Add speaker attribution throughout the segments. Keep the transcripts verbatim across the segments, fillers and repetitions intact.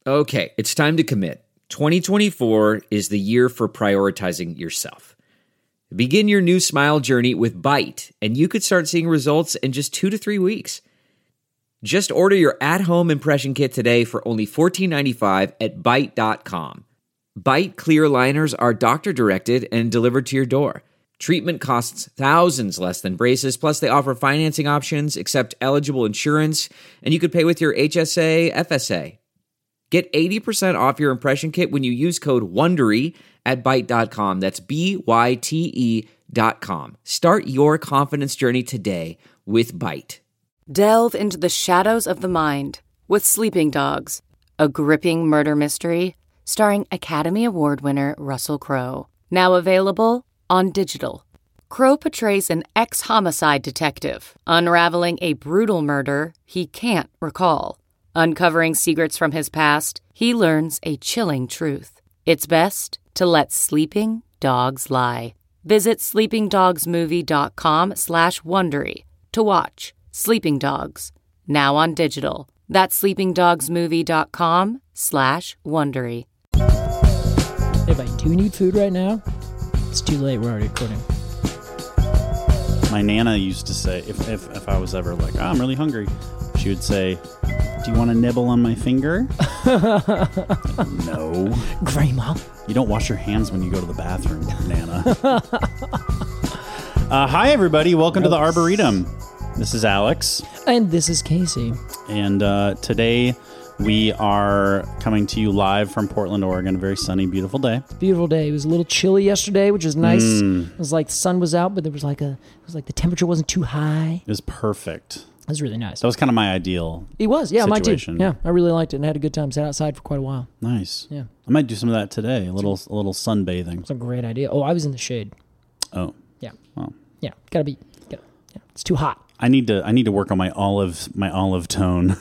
Speaker 1: Okay, it's time to commit. twenty twenty-four is the year for prioritizing yourself. Begin your new smile journey with Byte, and you could start seeing results in just two to three weeks. Just order your at-home impression kit today for only fourteen ninety-five at byte dot com. Byte clear aligners are doctor-directed and delivered to your door. Treatment costs thousands less than braces, plus they offer financing options, accept eligible insurance, and you could pay with your H S A, F S A. Get eighty percent off your impression kit when you use code WONDERY at byte dot com. That's B Y T E dot com. Start your confidence journey today with Byte.
Speaker 2: Delve into the shadows of the mind with Sleeping Dogs, a gripping murder mystery starring Academy Award winner Russell Crowe. Now available on digital. Crowe portrays an ex-homicide detective unraveling a brutal murder he can't recall. Uncovering secrets from his past, he learns a chilling truth. It's best to let sleeping dogs lie. Visit sleepingdogsmovie.com slash Wondery to watch Sleeping Dogs, now on digital. That's sleepingdogsmovie.com slash Wondery.
Speaker 3: Hey, buddy, do you need food right now? It's too late. We're already recording.
Speaker 4: My Nana used to say, if, if, if I was ever like, oh, I'm really hungry, she would say, do you want to nibble on my finger? No.
Speaker 3: Grandma.
Speaker 4: You don't wash your hands when you go to the bathroom, Nana. uh, hi, everybody. Welcome Gross. to the Arboretum. This is Alex.
Speaker 3: And this is Casey.
Speaker 4: And uh, today we are coming to you live from Portland, Oregon. A very sunny, beautiful day.
Speaker 3: Beautiful day. It was a little chilly yesterday, which was nice.
Speaker 4: Mm.
Speaker 3: It was like the sun was out, but there was like a, it was like the temperature wasn't too high.
Speaker 4: It was perfect.
Speaker 3: It was really nice.
Speaker 4: That was kind of my ideal
Speaker 3: It was, yeah,
Speaker 4: situation.
Speaker 3: mine too. Yeah, I really liked it and had a good time. Sat outside for quite a while.
Speaker 4: Nice.
Speaker 3: Yeah.
Speaker 4: I might do some of that today. A little a little sunbathing.
Speaker 3: It's a great idea. Oh, I was in the shade.
Speaker 4: Oh.
Speaker 3: Yeah.
Speaker 4: Oh.
Speaker 3: Yeah. Gotta be, gotta, yeah. It's too hot.
Speaker 4: I need to I need to work on my olive my olive tone.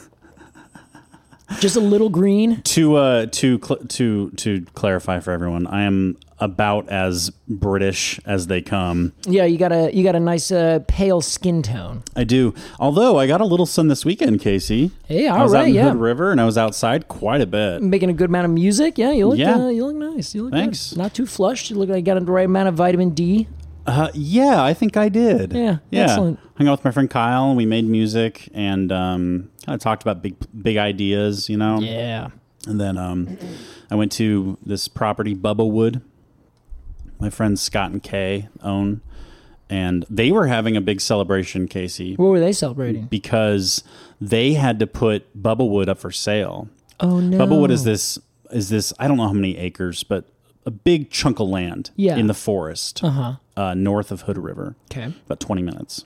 Speaker 3: Just a little green.
Speaker 4: to uh to cl- to to clarify for everyone, I am about as British as they come.
Speaker 3: Yeah, you got a you got a nice uh, pale skin tone.
Speaker 4: I do. Although I got a little sun this weekend, Casey.
Speaker 3: Hey, all
Speaker 4: I was
Speaker 3: right,
Speaker 4: out in
Speaker 3: yeah.
Speaker 4: Hood River and I was outside quite a bit.
Speaker 3: Making a good amount of music. Yeah, you look
Speaker 4: Yeah.
Speaker 3: uh, you look nice. You look
Speaker 4: Thanks.
Speaker 3: good. Not too flushed. You look like you got the right amount of vitamin D.
Speaker 4: Uh, yeah, I think I did.
Speaker 3: Yeah,
Speaker 4: yeah.
Speaker 3: excellent.
Speaker 4: Hung out with my friend Kyle and we made music and um, kind of talked about big big ideas, you know.
Speaker 3: Yeah.
Speaker 4: And then um, I went to this property, Bubba Wood. My friends Scott and Kay own, and they were having a big celebration, Casey.
Speaker 3: What were they celebrating?
Speaker 4: Because they had to put Bubba Wood up for sale.
Speaker 3: Oh no!
Speaker 4: Bubba Wood is this is this I don't know how many acres, but a big chunk of land
Speaker 3: yeah.
Speaker 4: in the forest,
Speaker 3: uh-huh.
Speaker 4: uh, north of Hood River.
Speaker 3: Okay,
Speaker 4: about twenty minutes,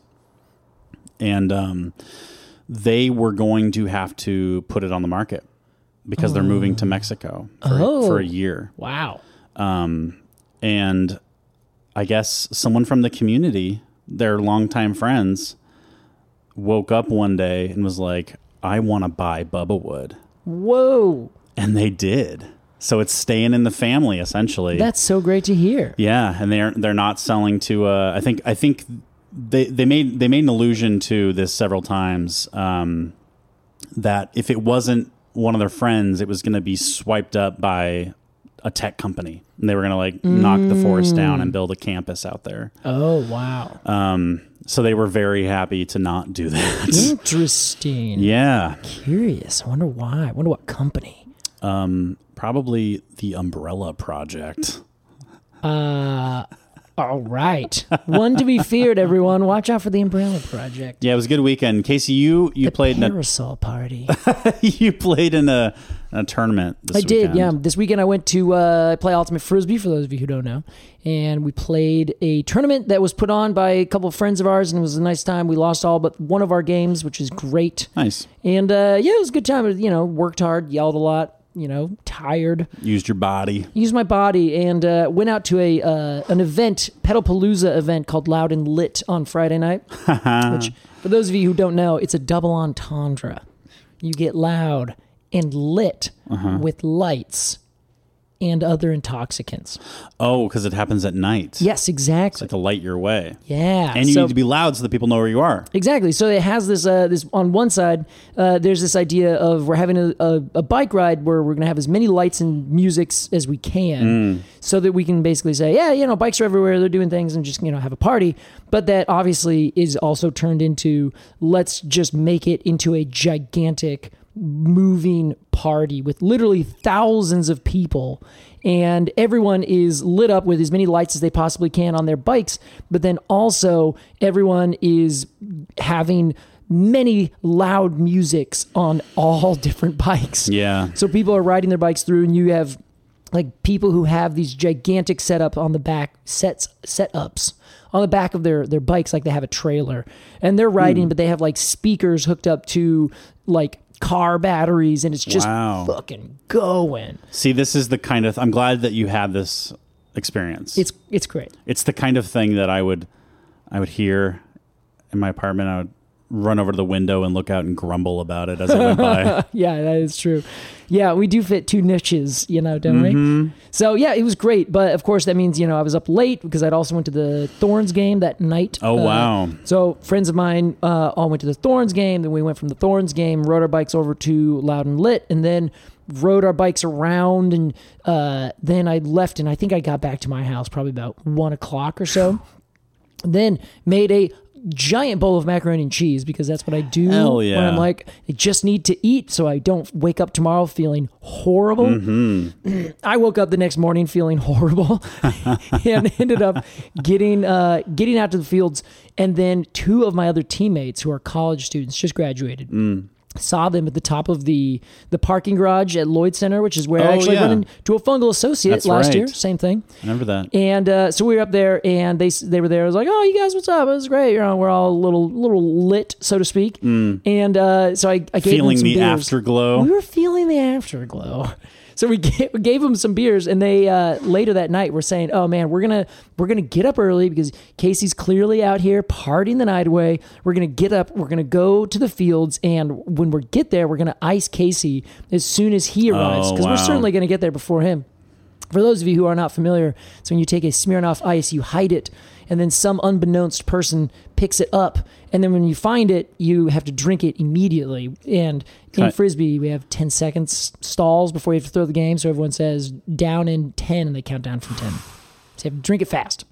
Speaker 4: and um, they were going to have to put it on the market because oh. they're moving to Mexico for,
Speaker 3: oh.
Speaker 4: for a year.
Speaker 3: Wow.
Speaker 4: Um, and I guess someone from the community, their longtime friends, woke up one day and was like, I want to buy Bubba Wood.
Speaker 3: Whoa.
Speaker 4: And they did. So it's staying in the family, essentially.
Speaker 3: That's so great to hear.
Speaker 4: Yeah, and they're they're not selling to. Uh, I think I think they they made they made an allusion to this several times. Um, that if it wasn't one of their friends, it was going to be swiped up by a tech company, and they were going to like mm. knock the forest down and build a campus out there.
Speaker 3: Oh wow!
Speaker 4: Um, so they were very happy to not do that.
Speaker 3: Interesting.
Speaker 4: Yeah.
Speaker 3: Curious. I wonder why. I wonder what company.
Speaker 4: Um, probably the Umbrella Project.
Speaker 3: Uh, all right. One to be feared, everyone. Watch out for the Umbrella Project.
Speaker 4: Yeah, it was a good weekend. Casey, you you
Speaker 3: the
Speaker 4: played
Speaker 3: parasol in a party.
Speaker 4: you played in a, a tournament this
Speaker 3: I
Speaker 4: weekend.
Speaker 3: did, yeah. This weekend I went to uh, play Ultimate Frisbee, for those of you who don't know. And we played a tournament that was put on by a couple of friends of ours, and it was a nice time. We lost all but one of our games, which is great.
Speaker 4: Nice.
Speaker 3: And uh, yeah, it was a good time. You know, worked hard, yelled a lot. You know, tired.
Speaker 4: Used your body.
Speaker 3: Used my body and uh, went out to a uh, an event, Pedalpalooza event called Loud and Lit on Friday night. Which, for those of you who don't know, it's a double entendre. You get loud and lit uh-huh. with lights and other intoxicants.
Speaker 4: Oh, because it happens at night.
Speaker 3: Yes, exactly.
Speaker 4: Like to light your way.
Speaker 3: Yeah.
Speaker 4: And you
Speaker 3: so,
Speaker 4: need to be loud so that people know where you are.
Speaker 3: Exactly. So it has this, uh, this on one side, uh, there's this idea of we're having a, a, a bike ride where we're going to have as many lights and musics as we can
Speaker 4: Mm.
Speaker 3: so that we can basically say, yeah, you know, bikes are everywhere. They're doing things and just, you know, have a party. But that obviously is also turned into, let's just make it into a gigantic moving party with literally thousands of people, and everyone is lit up with as many lights as they possibly can on their bikes, but then also everyone is having many loud musics on all different bikes.
Speaker 4: Yeah.
Speaker 3: So people are riding their bikes through, and you have like people who have these gigantic setup on the back sets setups on the back of their their bikes, like they have a trailer, and they're riding, mm. but they have like speakers hooked up to like car batteries, and it's just
Speaker 4: wow.
Speaker 3: fucking going.
Speaker 4: See, this is the kind of, I'm glad that you had this experience.
Speaker 3: It's it's great.
Speaker 4: It's the kind of thing that I would I would hear in my apartment. I would run over to the window and look out and grumble about it as I went by.
Speaker 3: Yeah, that is true. Yeah, we do fit two niches, you know, don't
Speaker 4: mm-hmm.
Speaker 3: we? So yeah, it was great. But of course that means, you know, I was up late because I'd also went to the Thorns game that night.
Speaker 4: Oh,
Speaker 3: uh,
Speaker 4: wow.
Speaker 3: So friends of mine uh, all went to the Thorns game. Then we went from the Thorns game, rode our bikes over to Loud and Lit, and then rode our bikes around. And uh, then I left, and I think I got back to my house probably about one o'clock or so. Then made a giant bowl of macaroni and cheese because that's what I do
Speaker 4: Hell yeah.
Speaker 3: when I'm like, I just need to eat so I don't wake up tomorrow feeling horrible.
Speaker 4: Mm-hmm.
Speaker 3: I woke up the next morning feeling horrible and ended up getting uh, getting out to the fields. And then two of my other teammates who are college students just graduated.
Speaker 4: Mm.
Speaker 3: Saw them at the top of the the parking garage at Lloyd Center, which is where
Speaker 4: Oh,
Speaker 3: I actually
Speaker 4: yeah.
Speaker 3: ran into a fungal associate
Speaker 4: That's
Speaker 3: last
Speaker 4: right.
Speaker 3: year. Same thing.
Speaker 4: I remember that.
Speaker 3: And uh, so we were up there, and they they were there. I was like, "Oh, you guys, what's up? It was great. You know, we're all a little little lit, so to speak."
Speaker 4: Mm.
Speaker 3: And uh, so I, I gave
Speaker 4: Feeling
Speaker 3: them some
Speaker 4: the
Speaker 3: beers.
Speaker 4: afterglow.
Speaker 3: We were feeling the afterglow. So we gave, we gave them some beers, and they uh, later that night were saying, "Oh man, we're gonna we're gonna get up early because Casey's clearly out here partying the night away. We're gonna get up, we're gonna go to the fields, and when we get there, we're gonna ice Casey as soon as he arrives
Speaker 4: Oh,
Speaker 3: because
Speaker 4: wow.
Speaker 3: we're certainly gonna get there before him." For those of you who are not familiar, so when you take a Smirnoff Ice, you hide it, and then some unbeknownst person picks it up, and then when you find it, you have to drink it immediately. And in
Speaker 4: Cut.
Speaker 3: Frisbee, we have ten seconds stalls before you have to throw the game, so everyone says down in ten, and they count down from ten. So you have to drink it fast.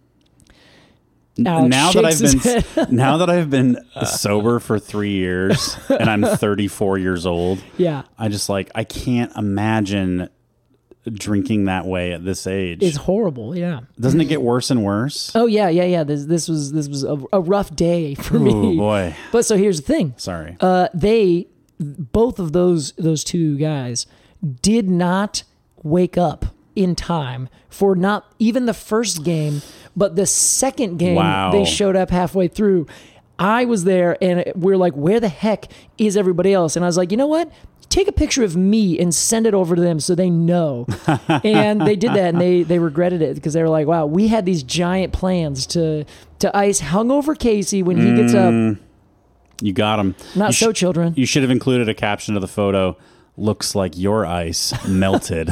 Speaker 3: Alex
Speaker 4: now that I've
Speaker 3: shakes his
Speaker 4: been
Speaker 3: head.
Speaker 4: now that I've been sober for three years and I'm thirty-four years old,
Speaker 3: Yeah.
Speaker 4: I just like I can't imagine drinking that way at this age.
Speaker 3: It's horrible, yeah.
Speaker 4: Doesn't it get worse and worse?
Speaker 3: Oh yeah, yeah, yeah. This this was this was a, a rough day for
Speaker 4: Oh
Speaker 3: me.
Speaker 4: boy.
Speaker 3: But so here's the thing.
Speaker 4: Sorry.
Speaker 3: Uh, they, both of those those two guys, did not wake up in time for not even the first game, but the second game.
Speaker 4: Wow.
Speaker 3: They showed up halfway through. I was there, and we're like, "Where the heck is everybody else?" And I was like, "You know what? Take a picture of me and send it over to them so they know." And they did that, and they they regretted it because they were like, "Wow, we had these giant plans to to ice hungover Casey when he gets up."
Speaker 4: Mm, you got him.
Speaker 3: Not
Speaker 4: you
Speaker 3: so,
Speaker 4: sh-
Speaker 3: children.
Speaker 4: You should have included a caption of the photo. Looks like your ice melted.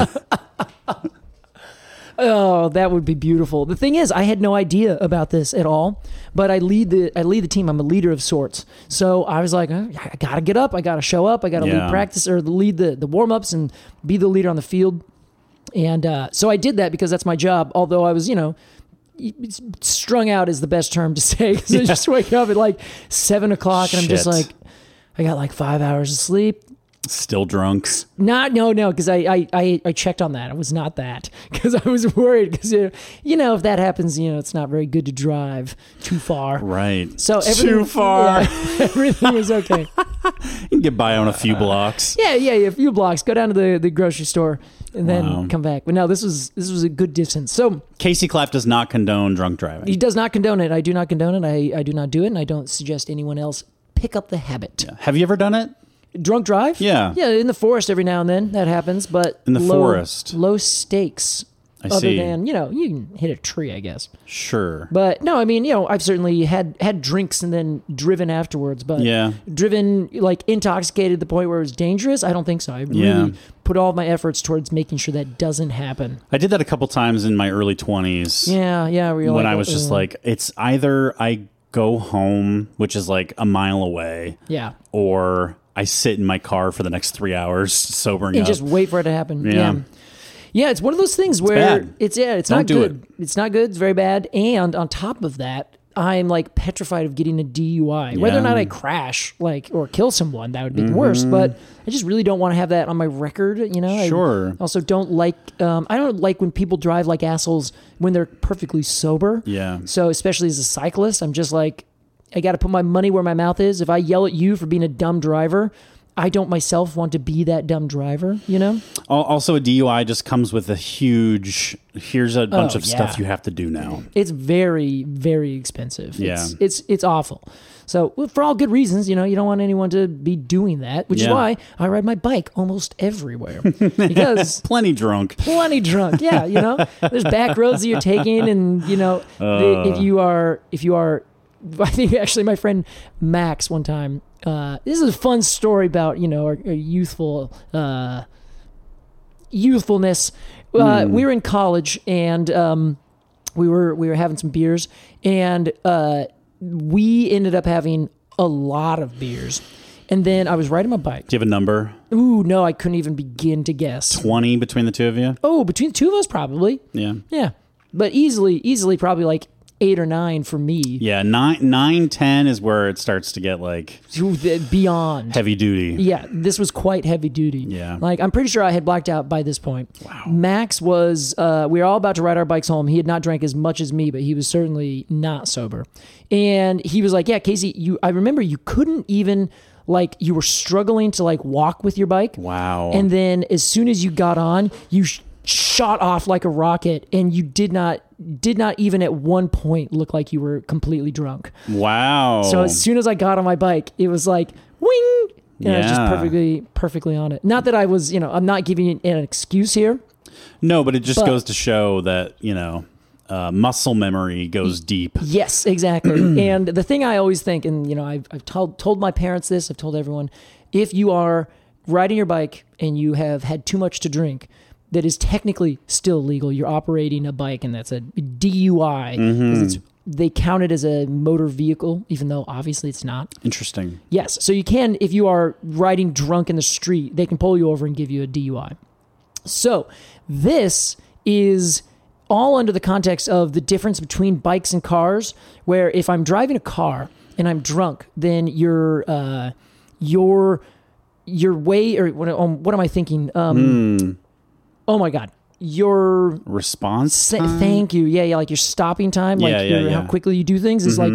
Speaker 3: Oh, that would be beautiful. The thing is, I had no idea about this at all, but I lead the I lead the team. I'm a leader of sorts. So I was like, oh, I got to get up. I got to show up. I got to
Speaker 4: Yeah.
Speaker 3: lead practice or lead the, the warm-ups and be the leader on the field. And uh, so I did that because that's my job, although I was, you know, it's strung out is the best term to say because I just wake up at like seven o'clock and I'm just
Speaker 4: Shit.
Speaker 3: like, I got like five hours of sleep.
Speaker 4: Still drunk.
Speaker 3: Not, no, no, because I, I, I, I checked on that. It was not that because I was worried because, you know, if that happens, you know, it's not very good to drive too far.
Speaker 4: Right.
Speaker 3: So everything,
Speaker 4: Too far.
Speaker 3: yeah, everything was okay.
Speaker 4: You can get by on a few blocks.
Speaker 3: Yeah, yeah, yeah, a few blocks. Go down to the, the grocery store and then
Speaker 4: Wow.
Speaker 3: come back. But no, this was this was a good distance. So
Speaker 4: Casey Clapp does not condone drunk driving.
Speaker 3: he does not condone it. I do not condone it. I, I do not do it, and I don't suggest anyone else pick up the habit.
Speaker 4: Yeah. Have you ever done it?
Speaker 3: Drunk drive?
Speaker 4: Yeah.
Speaker 3: Yeah, in the forest every now and then that happens, but
Speaker 4: In the
Speaker 3: low,
Speaker 4: forest.
Speaker 3: low stakes
Speaker 4: I
Speaker 3: Other
Speaker 4: see.
Speaker 3: than, you know, you can hit a tree, I guess.
Speaker 4: Sure.
Speaker 3: But no, I mean, you know, I've certainly had had drinks and then driven afterwards. But
Speaker 4: Yeah.
Speaker 3: driven like intoxicated to the point where it was dangerous, I don't think so. I really
Speaker 4: Yeah.
Speaker 3: put all of my efforts towards making sure that doesn't happen.
Speaker 4: I did that a couple times in my early twenties.
Speaker 3: Yeah, yeah. Where you're
Speaker 4: When
Speaker 3: like,
Speaker 4: I was just
Speaker 3: uh,
Speaker 4: like, it's either I go home, which is like a mile away,
Speaker 3: yeah,
Speaker 4: or I sit in my car for the next three hours sobering
Speaker 3: and
Speaker 4: up.
Speaker 3: just wait for it to happen.
Speaker 4: Yeah.
Speaker 3: Yeah. Yeah, it's one of those things where
Speaker 4: bad.
Speaker 3: it's yeah, it's
Speaker 4: Don't
Speaker 3: not
Speaker 4: do
Speaker 3: good. It's not good. It's very bad. And on top of that, I'm like petrified of getting a D U I. Whether or
Speaker 4: Yeah.
Speaker 3: not I crash, like or kill someone, that would be the
Speaker 4: Mm-hmm.
Speaker 3: worst. But I just really don't want to have that on my record. You know. I
Speaker 4: Sure.
Speaker 3: also don't like. Um, I don't like when people drive like assholes when they're perfectly sober.
Speaker 4: Yeah.
Speaker 3: So especially as a cyclist, I'm just like, I got to put my money where my mouth is. If I yell at you for being a dumb driver, I don't myself want to be that dumb driver, you know?
Speaker 4: Al- Also, a D U I just comes with a huge, here's a bunch
Speaker 3: Oh,
Speaker 4: of stuff
Speaker 3: yeah.
Speaker 4: you have to do now.
Speaker 3: It's very, very expensive.
Speaker 4: Yeah.
Speaker 3: It's, it's, it's awful. So well, for all good reasons, you know, you don't want anyone to be doing that, which is
Speaker 4: Yeah.
Speaker 3: why I ride my bike almost everywhere because
Speaker 4: Plenty drunk.
Speaker 3: plenty drunk. Yeah. You know, there's back roads that you're taking and, you know, the, if you are, if you are, I think actually my friend Max one time, uh, this is a fun story about, you know, our, our youthful, uh, youthfulness. Uh, we were in college and, um, we were, we were having some beers and, uh, we ended up having a lot of beers. And then I was riding my bike.
Speaker 4: Do you have a number?
Speaker 3: Ooh, no, I couldn't even begin to guess.
Speaker 4: twenty between the two of you?
Speaker 3: Oh, between the two of us, probably.
Speaker 4: Yeah.
Speaker 3: Yeah. But easily, easily probably like eight or nine for me.
Speaker 4: Yeah, nine, nine, ten is where it starts to get like
Speaker 3: Beyond.
Speaker 4: heavy duty.
Speaker 3: Yeah, this was quite heavy duty.
Speaker 4: Yeah.
Speaker 3: Like, I'm pretty sure I had blacked out by this point. Wow. Max was, uh, we were all about to ride our bikes home. He had not drank as much as me, but he was certainly not sober. And he was like, yeah, Casey, you, I remember you couldn't even, like, you were struggling to, like, walk with your bike.
Speaker 4: Wow.
Speaker 3: And then as soon as you got on, you sh- shot off like a rocket and you did not, did not even at one point look like you were completely drunk.
Speaker 4: Wow.
Speaker 3: So as soon as I got on my bike, it was like wing, and I was just
Speaker 4: Yeah.
Speaker 3: perfectly, perfectly on it. Not that I was, you know, I'm not giving you an excuse here.
Speaker 4: No, but it just
Speaker 3: But-
Speaker 4: goes to show that, you know, uh, muscle memory goes deep.
Speaker 3: Yes, exactly. And the thing I always think, and you know, I've, I've told told my parents this, I've told everyone, if you are riding your bike and you have had too much to drink, that is technically still legal. You're operating a bike, and that's a D U I. 'Cause It's, they count it as a motor vehicle, even though obviously it's not.
Speaker 4: Interesting.
Speaker 3: Yes. So you can, if you are riding drunk in the street, they can pull you over and give you a D U I. So this is all under the context of the difference between bikes and cars, where if I'm driving a car and I'm drunk, then your, uh, your, your way, or what, um, what am I thinking? Um, Oh my God. Your
Speaker 4: Response?
Speaker 3: Sa-
Speaker 4: time?
Speaker 3: thank you. Yeah, yeah, like your stopping time, like
Speaker 4: Yeah, yeah,
Speaker 3: your,
Speaker 4: yeah.
Speaker 3: how quickly you do things is like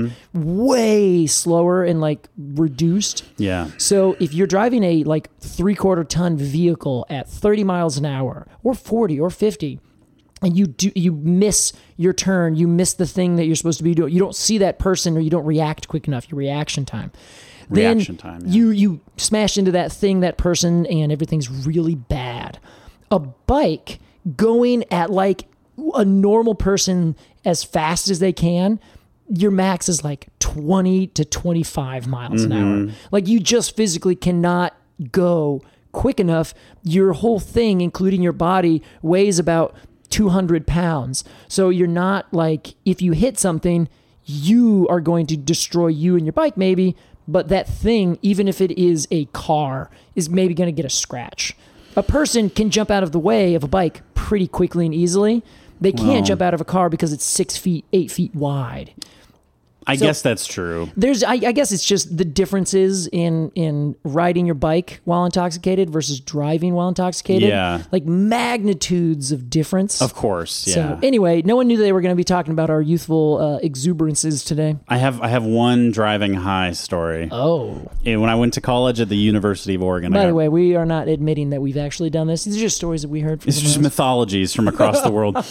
Speaker 3: way slower and like reduced.
Speaker 4: Yeah.
Speaker 3: So if you're driving a like three quarter ton vehicle at thirty miles an hour or forty or fifty, and you do you miss your turn, you miss the thing that you're supposed to be doing, you don't see that person or you don't react quick enough, your reaction time.
Speaker 4: Reaction
Speaker 3: then
Speaker 4: time, yeah.
Speaker 3: you you smash into that thing, that person, and everything's really bad. A bike going at like a normal person as fast as they can, your max is like twenty to twenty-five miles an hour. Like you just physically cannot go quick enough. Your whole thing, including your body, weighs about two hundred pounds. So you're not like, if you hit something, you are going to destroy you and your bike maybe, but that thing, even if it is a car, is maybe going to get a scratch. A person can jump out of the way of a bike pretty quickly and easily. They can't
Speaker 4: Well.
Speaker 3: jump out of a car because it's six feet, eight feet wide.
Speaker 4: I
Speaker 3: So-
Speaker 4: guess that's true.
Speaker 3: There's, I, I guess it's just the differences in in riding your bike while intoxicated versus driving while intoxicated.
Speaker 4: Yeah.
Speaker 3: Like magnitudes of difference.
Speaker 4: Of course. Yeah.
Speaker 3: So anyway, no one knew they were going to be talking about our youthful uh, exuberances today.
Speaker 4: I have I have one driving high story.
Speaker 3: Oh.
Speaker 4: And when I went to college at the University of Oregon, I
Speaker 3: By
Speaker 4: got-
Speaker 3: the way, we are not admitting that we've actually done this. These are just stories that we heard from
Speaker 4: it's just
Speaker 3: someone else.
Speaker 4: mythologies from across the world.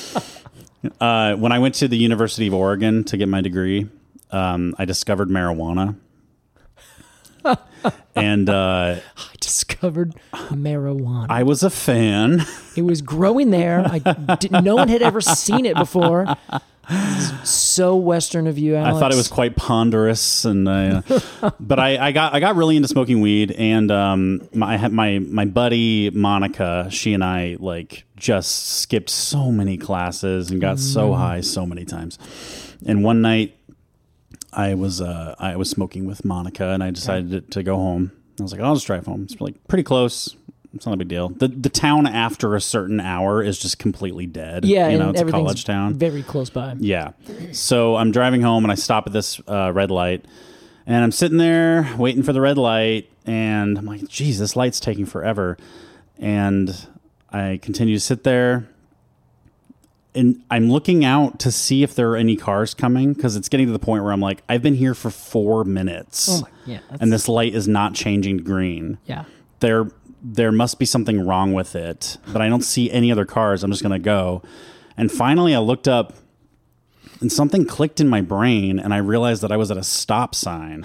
Speaker 4: Uh, when I went to the University of Oregon to get my degree, um, I discovered marijuana. and uh,
Speaker 3: I discovered marijuana.
Speaker 4: I was a fan.
Speaker 3: It was growing there. I did, no one had ever seen it before. This is so Western of you, Alex.
Speaker 4: I thought it was quite ponderous, and I, uh, but I, I got I got really into smoking weed, and um, my my my buddy Monica, she and I like just skipped so many classes and got mm. so high so many times. And one night, I was uh, I was smoking with Monica, and I decided okay. to, to go home. I was like, I'll just drive home. It's like pretty close. It's not a big deal. The the town after a certain hour is just completely dead.
Speaker 3: Yeah,
Speaker 4: you know,
Speaker 3: and
Speaker 4: it's a college town.
Speaker 3: Very close by.
Speaker 4: Yeah. So I'm driving home and I stop at this uh, red light, and I'm sitting there waiting for the red light, and I'm like, geez, this light's taking forever. And I continue to sit there, and I'm looking out to see if there are any cars coming, because it's getting to the point where I'm like, I've been here for four minutes.
Speaker 3: Oh my, yeah.
Speaker 4: And this light is not changing to green.
Speaker 3: Yeah.
Speaker 4: There there must be something wrong with it, but I don't see any other cars. I'm just going to go. And finally I looked up and something clicked in my brain, and I realized that I was at a stop sign.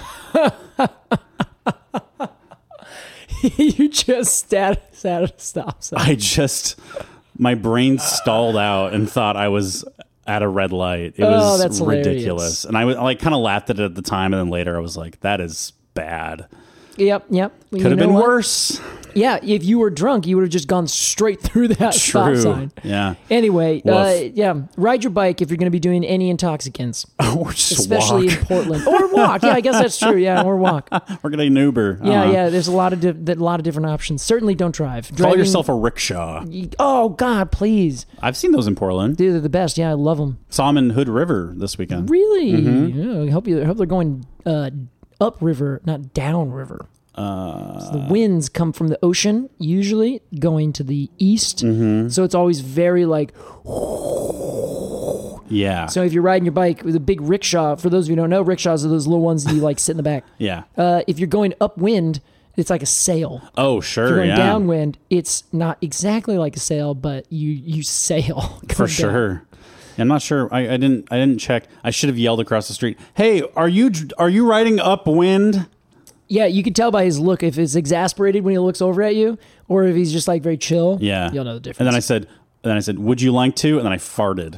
Speaker 3: You just sat, sat at a stop sign.
Speaker 4: I just, my brain stalled out and thought I was at a red light. It
Speaker 3: oh,
Speaker 4: was
Speaker 3: that's
Speaker 4: ridiculous.
Speaker 3: Hilarious.
Speaker 4: And I was like, kind of laughed at it at the time. And then later I was like, that is bad.
Speaker 3: Yep, yep.
Speaker 4: Could have been what? worse.
Speaker 3: Yeah, if you were drunk, you would have just gone straight through that
Speaker 4: True.
Speaker 3: stop sign.
Speaker 4: Yeah.
Speaker 3: Anyway, uh, yeah, ride your bike if you're going to be doing any intoxicants.
Speaker 4: Or just
Speaker 3: especially
Speaker 4: walk.
Speaker 3: in Portland. Or walk. Yeah, I guess that's true. Yeah, or walk.
Speaker 4: We're getting an Uber.
Speaker 3: Yeah,
Speaker 4: uh-huh.
Speaker 3: yeah. There's a lot of di- a lot of different options. Certainly don't drive.
Speaker 4: Call
Speaker 3: Driving,
Speaker 4: yourself a rickshaw.
Speaker 3: Oh God, please.
Speaker 4: I've seen those in Portland.
Speaker 3: Dude, they're the best. Yeah, I love them.
Speaker 4: Saw them in Hood River this weekend.
Speaker 3: Really?
Speaker 4: Mm-hmm.
Speaker 3: Yeah, I hope you. I hope they're going uh, upriver, not downriver.
Speaker 4: Uh,
Speaker 3: So the winds come from the ocean, usually going to the east.
Speaker 4: Mm-hmm.
Speaker 3: So it's always very like.
Speaker 4: Yeah.
Speaker 3: So if you're riding your bike with a big rickshaw, for those of you who don't know, rickshaws are those little ones that you like sit in the back.
Speaker 4: Yeah.
Speaker 3: Uh, if you're going upwind, it's like a sail.
Speaker 4: Oh, sure.
Speaker 3: If you're going
Speaker 4: yeah.
Speaker 3: downwind, it's not exactly like a sail, but you you sail.
Speaker 4: For sure. I'm not sure. I, I didn't. I didn't check. I should have yelled across the street. Hey, are you are you riding upwind?
Speaker 3: Yeah, you can tell by his look if it's exasperated when he looks over at you, or if he's just like very chill.
Speaker 4: Yeah,
Speaker 3: you'll know the difference.
Speaker 4: And then I said, and then I said, would you like to? And then I farted.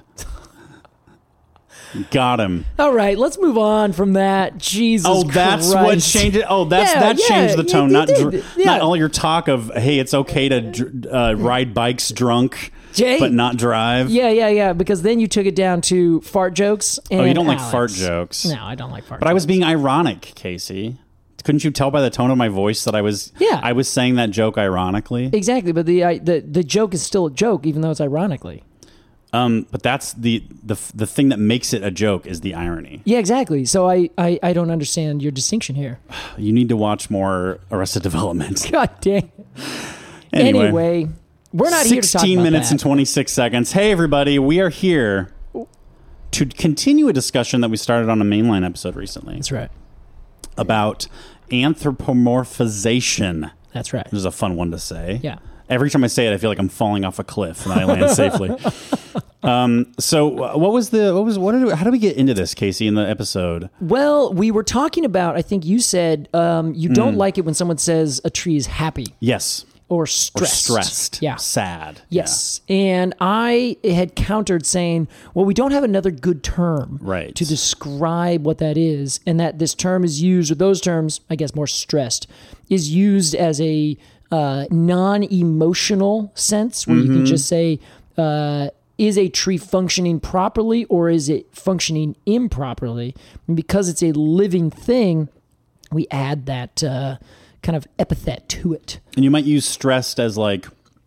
Speaker 4: Got him.
Speaker 3: All right, let's move on from that. Jesus
Speaker 4: Oh, that's
Speaker 3: Christ.
Speaker 4: what changed it. Oh, that's
Speaker 3: Yeah,
Speaker 4: that
Speaker 3: yeah,
Speaker 4: changed the
Speaker 3: yeah,
Speaker 4: tone.
Speaker 3: you
Speaker 4: not
Speaker 3: did.
Speaker 4: dr-
Speaker 3: Yeah.
Speaker 4: not all your talk of hey, it's okay to dr- uh, ride bikes drunk,
Speaker 3: Jay.
Speaker 4: but not drive.
Speaker 3: Yeah, yeah, yeah. Because then you took it down to fart jokes. And
Speaker 4: Oh, you don't like
Speaker 3: Alex.
Speaker 4: fart jokes?
Speaker 3: No, I don't like fart.
Speaker 4: But
Speaker 3: jokes.
Speaker 4: I was being ironic, Casey. Couldn't you tell by the tone of my voice that I was?
Speaker 3: Yeah.
Speaker 4: I was saying that joke ironically.
Speaker 3: Exactly, but the I, the the joke is still a joke, even though it's ironically.
Speaker 4: Um, but that's the the the thing that makes it a joke is the irony.
Speaker 3: Yeah, exactly. So I, I, I don't understand your distinction here.
Speaker 4: You need to watch more Arrested Development.
Speaker 3: God dang.
Speaker 4: Anyway,
Speaker 3: Anyway, we're not here to talk about
Speaker 4: sixteen minutes
Speaker 3: that.
Speaker 4: and twenty-six seconds. Hey, everybody, we are here to continue a discussion that we started on a Mainline episode recently
Speaker 3: That's right.
Speaker 4: about anthropomorphization.
Speaker 3: That's right.
Speaker 4: This is a fun one to say.
Speaker 3: Yeah.
Speaker 4: Every time I say it, I feel like I'm falling off a cliff and then I land safely. Um, so uh, what was the, what was, what did, we, how did we get into this, Casey, in the episode?
Speaker 3: Well, we were talking about, I think you said, um, you don't
Speaker 4: Mm.
Speaker 3: like it when someone says a tree is happy
Speaker 4: Yes.
Speaker 3: or
Speaker 4: Or
Speaker 3: stressed.
Speaker 4: stressed.
Speaker 3: Yeah.
Speaker 4: Sad.
Speaker 3: Yes. And I had countered saying, well, we don't have another good term
Speaker 4: Right.
Speaker 3: to describe what that is. And that this term is used, or those terms, I guess more stressed, is used as a uh, non-emotional sense where
Speaker 4: Mm-hmm.
Speaker 3: you can just say, uh, is a tree functioning properly or is it functioning improperly? And because it's a living thing, we add that uh, kind of epithet to it.
Speaker 4: And you might use stressed as like,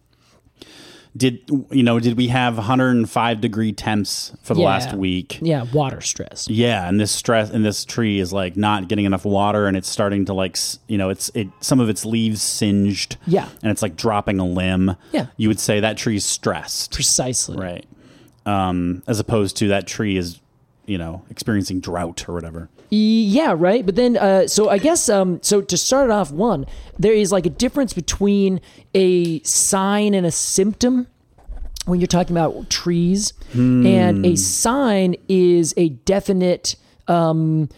Speaker 4: did, you know, did we have one hundred five degree temps for the
Speaker 3: Yeah.
Speaker 4: last week?
Speaker 3: Yeah, water stress.
Speaker 4: Yeah, and this stress and this tree is like not getting enough water, and it's starting to like s- you know it's it some of its leaves singed.
Speaker 3: Yeah.
Speaker 4: and it's like dropping a limb.
Speaker 3: Yeah.
Speaker 4: you would say that tree's stressed,
Speaker 3: Precisely.
Speaker 4: right? Um, as opposed to that tree is you know experiencing drought or whatever.
Speaker 3: Yeah, right. But then, uh, so I guess, um, so to start it off, one, there is like a difference between a sign and a symptom when you're talking about trees.
Speaker 4: Hmm.
Speaker 3: And a sign is a definite um,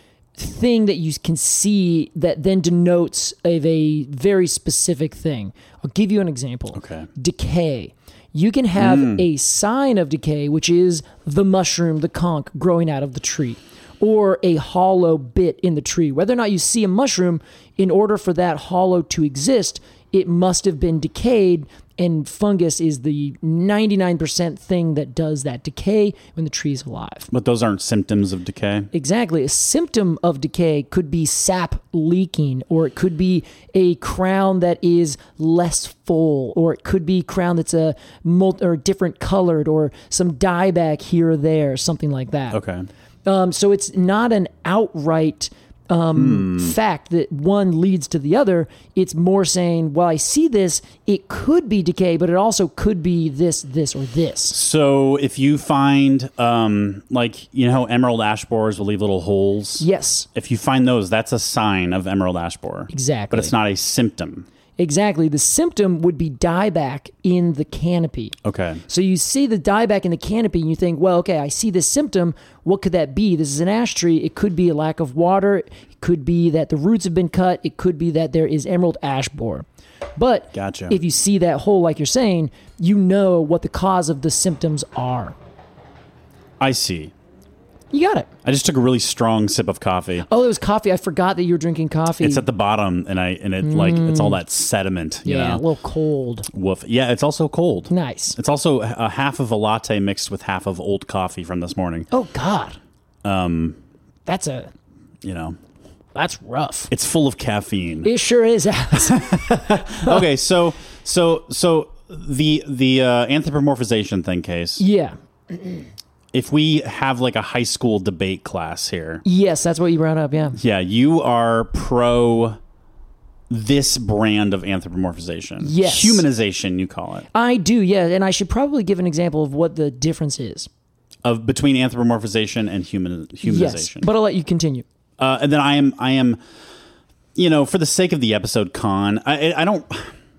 Speaker 3: thing that you can see that then denotes of a very specific thing. I'll give you an example.
Speaker 4: Okay.
Speaker 3: Decay. You can have mm. a sign of decay, which is the mushroom, the conch growing out of the tree, or a hollow bit in the tree. Whether or not you see a mushroom, in order for that hollow to exist, it must have been decayed, and fungus is the ninety-nine percent thing that does that decay when the tree is alive.
Speaker 4: But those aren't symptoms of decay?
Speaker 3: Exactly. A symptom of decay could be sap leaking, or it could be a crown that is less full, or it could be crown that's a multi- or different colored, or some dieback here or there, something like that.
Speaker 4: Okay.
Speaker 3: Um, so it's not an outright um, hmm. fact that one leads to the other. It's more saying, well, I see this, it could be decay, but it also could be this, this, or this.
Speaker 4: So if you find, um, like, you know how emerald ash borers will leave little holes?
Speaker 3: Yes.
Speaker 4: If you find those, that's a sign of emerald ash borer.
Speaker 3: Exactly.
Speaker 4: But it's not a symptom.
Speaker 3: Exactly. The symptom would be dieback in the canopy.
Speaker 4: Okay.
Speaker 3: So you see the dieback in the canopy and you think, well, okay, I see this symptom. What could that be? This is an ash tree. It could be a lack of water. It could be that the roots have been cut. It could be that there is emerald ash borer. But
Speaker 4: gotcha.
Speaker 3: If you see that hole, like you're saying, you know what the cause of the symptoms are.
Speaker 4: I see.
Speaker 3: You got it.
Speaker 4: I just took a really strong sip of coffee.
Speaker 3: Oh, it was coffee. I forgot that you were drinking coffee.
Speaker 4: It's at the bottom, and I and it mm. like it's all that sediment. You
Speaker 3: yeah,
Speaker 4: know?
Speaker 3: a little cold.
Speaker 4: Woof. Yeah, it's also cold.
Speaker 3: Nice.
Speaker 4: It's also a half of a latte mixed with half of old coffee from this morning.
Speaker 3: Oh God.
Speaker 4: Um,
Speaker 3: that's a.
Speaker 4: You know.
Speaker 3: That's rough.
Speaker 4: It's full of caffeine.
Speaker 3: It sure is.
Speaker 4: Okay, so so so the the uh, anthropomorphization thing case.
Speaker 3: Yeah.
Speaker 4: If we have like a high school debate class here.
Speaker 3: Yes, that's what you brought up, yeah.
Speaker 4: Yeah, you are pro this brand of anthropomorphization.
Speaker 3: Yes.
Speaker 4: Humanization, you call it.
Speaker 3: I do, yeah, and I should probably give an example of what the difference is.
Speaker 4: Of between anthropomorphization and human humanization.
Speaker 3: Yes, but I'll let you continue.
Speaker 4: Uh, and then I am, I am, you know, for the sake of the episode, Con, I, I don't...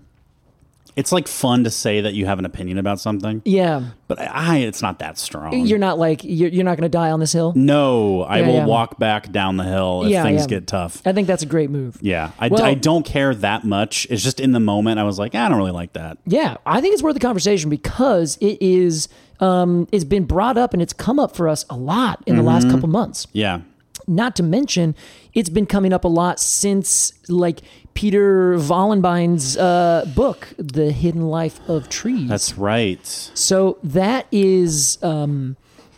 Speaker 4: It's like fun to say that you have an opinion about something.
Speaker 3: Yeah.
Speaker 4: But I, it's not that strong.
Speaker 3: You're not like, you're, you're not going to die on this hill?
Speaker 4: No, I
Speaker 3: yeah,
Speaker 4: will
Speaker 3: yeah.
Speaker 4: walk back down the hill if
Speaker 3: yeah,
Speaker 4: things
Speaker 3: yeah.
Speaker 4: get tough.
Speaker 3: I think that's a great move.
Speaker 4: Yeah. I,
Speaker 3: well,
Speaker 4: I don't care that much. It's just in the moment, I was like, I don't really like that.
Speaker 3: Yeah. I think it's worth the conversation because it is, um, it's been brought up and it's come up for us a lot in the mm-hmm. last couple months.
Speaker 4: Yeah.
Speaker 3: Not to mention, it's been coming up a lot since, like, Peter Vollenbein's uh, book, The Hidden Life of Trees.
Speaker 4: That's right.
Speaker 3: So that is, um,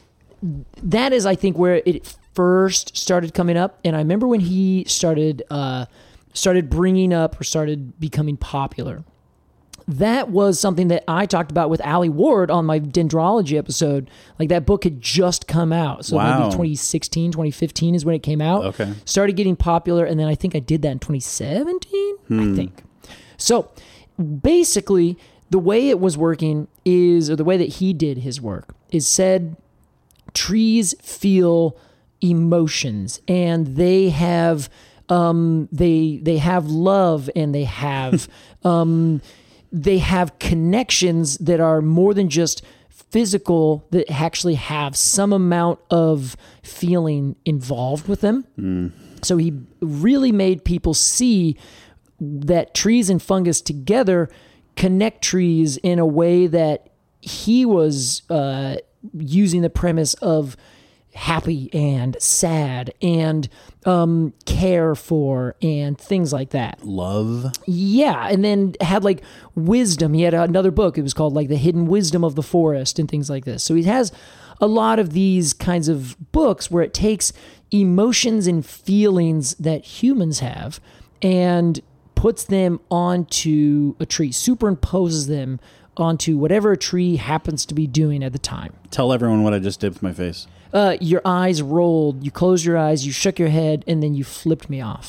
Speaker 3: that is, I think, where it first started coming up. And I remember when he started, uh, started bringing up or started becoming popular. That was something that I talked about with Allie Ward on my dendrology episode. Like, that book had just come out. So
Speaker 4: wow.
Speaker 3: maybe twenty sixteen, twenty fifteen is when it came out.
Speaker 4: Okay.
Speaker 3: Started getting popular. And then I think I did that in twenty seventeen, hmm. I think. So basically, the way it was working is, or the way that he did his work, is said trees feel emotions and they have, um, they, they have love and they have, um, they have connections that are more than just physical, that actually have some amount of feeling involved with them. Mm. So he really made people see that trees and fungus together connect trees in a way that he was uh, using the premise of happy and sad and um, care for and things like that.
Speaker 4: Love.
Speaker 3: Yeah. And then had like wisdom. He had another book. It was called like The Hidden Wisdom of the Forest and things like this. So he has a lot of these kinds of books where it takes emotions and feelings that humans have and puts them onto a tree, superimposes them onto whatever a tree happens to be doing at the time.
Speaker 4: Tell everyone what I just did with my face.
Speaker 3: Uh, your eyes rolled, you closed your eyes, you shook your head, and then you flipped me off.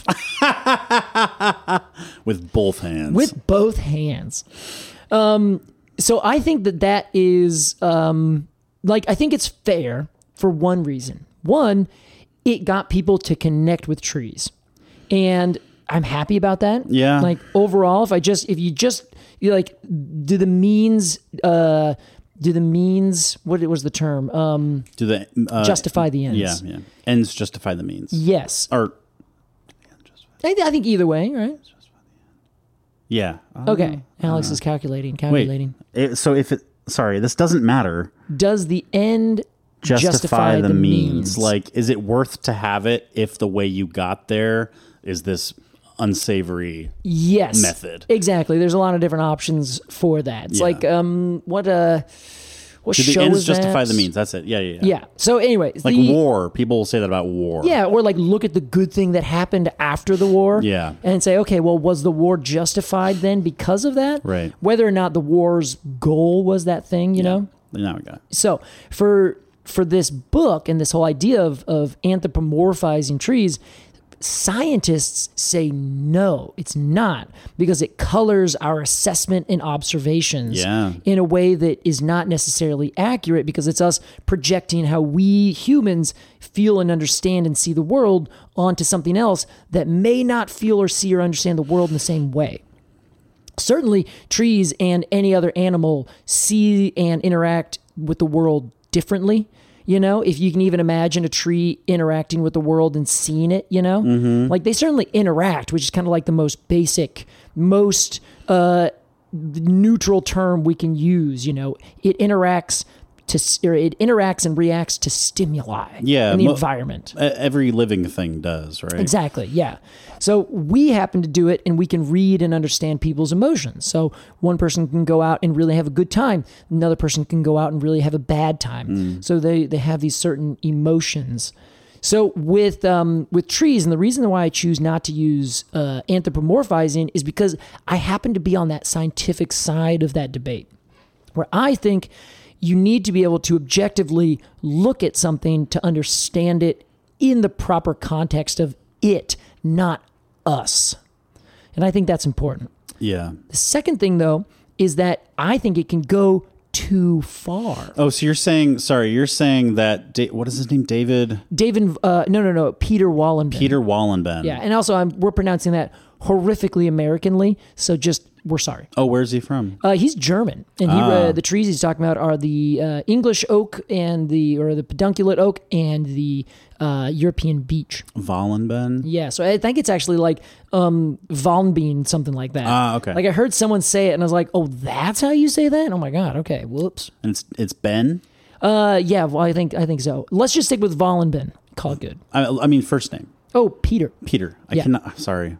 Speaker 4: With both hands.
Speaker 3: With both hands. Um, so I think that that is, um, like, I think it's fair for one reason. One, it got people to connect with trees. And I'm happy about that.
Speaker 4: Yeah.
Speaker 3: Like, overall, if I just, if you just, you like, do the means, uh, Do the means, what was the term? Um,
Speaker 4: Do the uh,
Speaker 3: justify the ends.
Speaker 4: Yeah, yeah. Ends justify the means.
Speaker 3: Yes.
Speaker 4: Or
Speaker 3: I, I think either way, right?
Speaker 4: yeah. Uh,
Speaker 3: Okay. Alex is calculating, calculating.
Speaker 4: Wait. It, so if it, sorry, this doesn't matter.
Speaker 3: Does the end
Speaker 4: Justify,
Speaker 3: justify,
Speaker 4: the,
Speaker 3: the
Speaker 4: means.
Speaker 3: means?
Speaker 4: Like, is it worth to have it if the way you got there is this unsavory
Speaker 3: yes.
Speaker 4: method?
Speaker 3: Exactly. There's a lot of different options for that. It's
Speaker 4: Yeah.
Speaker 3: like, um, what, uh, what
Speaker 4: Do the
Speaker 3: show
Speaker 4: ends
Speaker 3: is
Speaker 4: justify
Speaker 3: that?
Speaker 4: the means? That's it. Yeah, yeah, yeah.
Speaker 3: Yeah. So anyway,
Speaker 4: Like
Speaker 3: the,
Speaker 4: war. People will say that about war.
Speaker 3: Yeah, or like look at the good thing that happened after the war.
Speaker 4: Yeah.
Speaker 3: And say, okay, well, was the war justified then because of that?
Speaker 4: Right.
Speaker 3: Whether or not the war's goal was that thing, you know?
Speaker 4: Now we got it.
Speaker 3: So for for this book and this whole idea of, of anthropomorphizing trees, scientists say no, it's not, because it colors our assessment and observations
Speaker 4: Yeah.
Speaker 3: in a way that is not necessarily accurate, because it's us projecting how we humans feel and understand and see the world onto something else that may not feel or see or understand the world in the same way. Certainly, trees and any other animal see and interact with the world differently. You know, if you can even imagine a tree interacting with the world and seeing it, you know,
Speaker 4: Mm-hmm.
Speaker 3: like they certainly interact, which is kind of like the most basic, most uh, neutral term we can use. You know, it interacts to, or it interacts and reacts to stimuli
Speaker 4: Yeah,
Speaker 3: in the
Speaker 4: mo-
Speaker 3: environment.
Speaker 4: E- Every living thing does, right?
Speaker 3: Exactly, yeah. So we happen to do it, and we can read and understand people's emotions. So one person can go out and really have a good time. Another person can go out and really have a bad time. So they, they have these certain emotions. So with um, with trees, and the reason why I choose not to use uh, anthropomorphizing is because I happen to be on that scientific side of that debate, where I think you need to be able to objectively look at something to understand it in the proper context of it, not us. And I think that's important.
Speaker 4: Yeah.
Speaker 3: The second thing, though, is that I think it can go too far.
Speaker 4: Oh, so you're saying, sorry, you're saying that, da- what is his name? David?
Speaker 3: David, uh, no, no, no, Peter Wallenben.
Speaker 4: Peter Wallenben.
Speaker 3: Yeah, and also I'm, we're pronouncing that horrifically Americanly, so just, we're sorry.
Speaker 4: Oh, where's he from?
Speaker 3: Uh, he's German, and he
Speaker 4: Ah.
Speaker 3: uh, the trees he's talking about are the uh, English oak and the or the pedunculate oak and the uh, European beech.
Speaker 4: Wallenben?
Speaker 3: Yeah, so I think it's actually like um, Wallenbein, something like that.
Speaker 4: Ah, okay.
Speaker 3: Like I heard someone say it, and I was like, "Oh, that's how you say that?" Oh my god. Okay, whoops.
Speaker 4: And it's it's Ben?
Speaker 3: Uh, yeah, well, I think I think so. Let's just stick with Wallenben. Call it good.
Speaker 4: I, I mean, first name.
Speaker 3: Oh, Peter.
Speaker 4: Peter. I
Speaker 3: Yeah.
Speaker 4: cannot, sorry.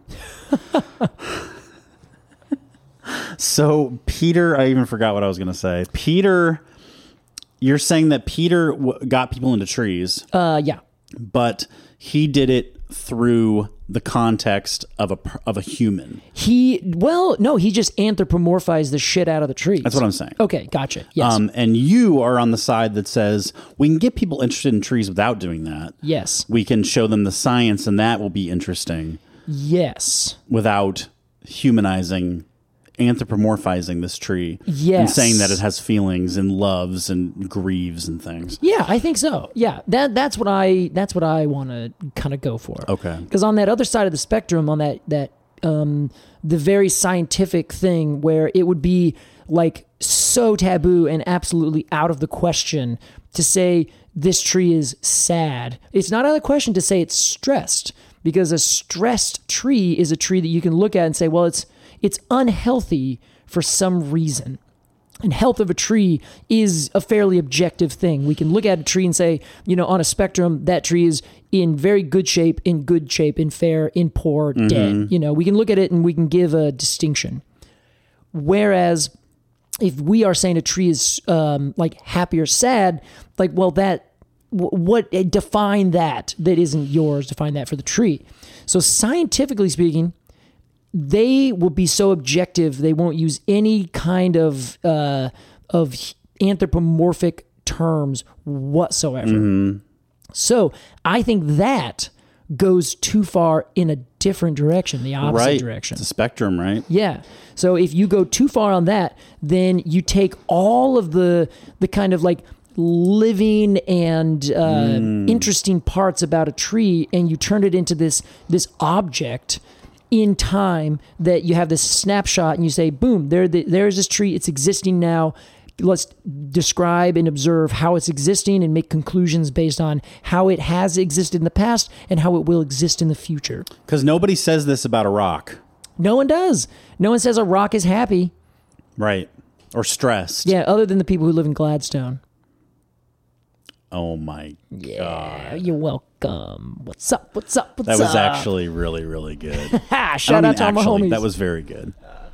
Speaker 4: So Peter, I even forgot what I was going to say. Peter, you're saying that Peter w- got people into trees,
Speaker 3: Uh, yeah.
Speaker 4: but he did it through the context of a per- of a human.
Speaker 3: He well, no, he just anthropomorphized the shit out of the trees.
Speaker 4: That's what I'm saying.
Speaker 3: Okay, gotcha. Yes.
Speaker 4: Um, and you are on the side that says we can get people interested in trees without doing that.
Speaker 3: yes.
Speaker 4: We can show them the science, and that will be interesting
Speaker 3: Yes.
Speaker 4: without humanizing, anthropomorphizing this tree. And
Speaker 3: Yes.
Speaker 4: saying that it has feelings and loves and grieves and things.
Speaker 3: Yeah, I think so. Yeah, that that's what I that's what I want to kind of go for.
Speaker 4: Okay.
Speaker 3: Because on that other side of the spectrum, on that that um, the very scientific thing where it would be like so taboo and absolutely out of the question to say this tree is sad. It's not out of the question to say it's stressed, because a stressed tree is a tree that you can look at and say, well, it's it's unhealthy for some reason. And health of a tree is a fairly objective thing. We can look at a tree and say, you know, on a spectrum, that tree is in very good shape, in good shape, in fair, in poor, dead. You know, we can look at it and we can give a distinction. Whereas if we are saying a tree is um, like happy or sad, like, well, that, w- what, eh, define that, that isn't yours, define that for the tree. So scientifically speaking, they will be so objective, they won't use any kind of uh, of anthropomorphic terms whatsoever. So I think that goes too far in a different direction, the opposite
Speaker 4: Right.
Speaker 3: direction.
Speaker 4: It's a spectrum, right?
Speaker 3: Yeah. So if you go too far on that, then you take all of the the kind of like living and uh, interesting parts about a tree, and you turn it into this this object in time that you have this snapshot, and you say, boom, there the, there's this tree. It's existing now. let's describe and observe how it's existing and make conclusions based on how it has existed in the past and how it will exist in the future.
Speaker 4: Because nobody says this about a rock.
Speaker 3: No one does. No one says a rock is happy.
Speaker 4: Right. Or stressed.
Speaker 3: Yeah, other than the people who live in Gladstone.
Speaker 4: Oh my
Speaker 3: Yeah,
Speaker 4: God.
Speaker 3: you're welcome. What's up? What's up? What's
Speaker 4: That was
Speaker 3: up?
Speaker 4: actually really, really good.
Speaker 3: Ha!
Speaker 4: I
Speaker 3: Shout
Speaker 4: don't
Speaker 3: out to
Speaker 4: mean
Speaker 3: all my
Speaker 4: actually,
Speaker 3: homies
Speaker 4: that was very good.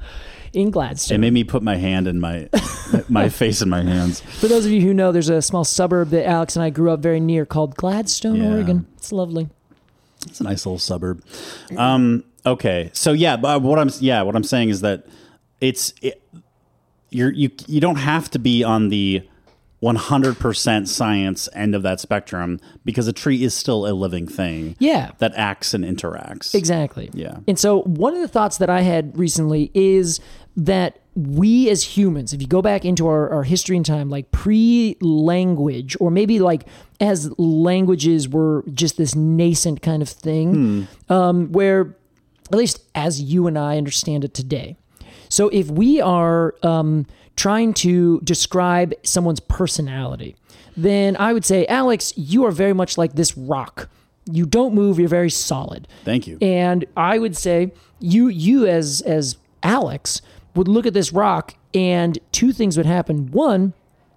Speaker 3: in
Speaker 4: It
Speaker 3: Gladstone.
Speaker 4: made me put my hand in my my face in my hands.
Speaker 3: For those of you who know, there's a small suburb that Alex and I grew up very near called Gladstone,
Speaker 4: Yeah.
Speaker 3: Oregon. It's lovely.
Speaker 4: It's a nice little suburb. Um, okay, so yeah, but what I'm yeah, what I'm saying is that it's it, you're you you don't have to be on the one hundred percent science end of that spectrum because a tree is still a living thing.
Speaker 3: Yeah.
Speaker 4: That acts and interacts.
Speaker 3: Exactly.
Speaker 4: Yeah.
Speaker 3: And so one of the thoughts that I had recently is that we as humans, if you go back into our, our history and time, like pre-language, or maybe like as languages were just this nascent kind of thing,
Speaker 4: Hmm.
Speaker 3: um, where at least as you and I understand it today. So if we are um, trying to describe someone's personality, then I would say, Alex, you are very much like this rock. You don't move. You're very solid.
Speaker 4: Thank you.
Speaker 3: And I would say you you as as Alex would look at this rock and two things would happen. One,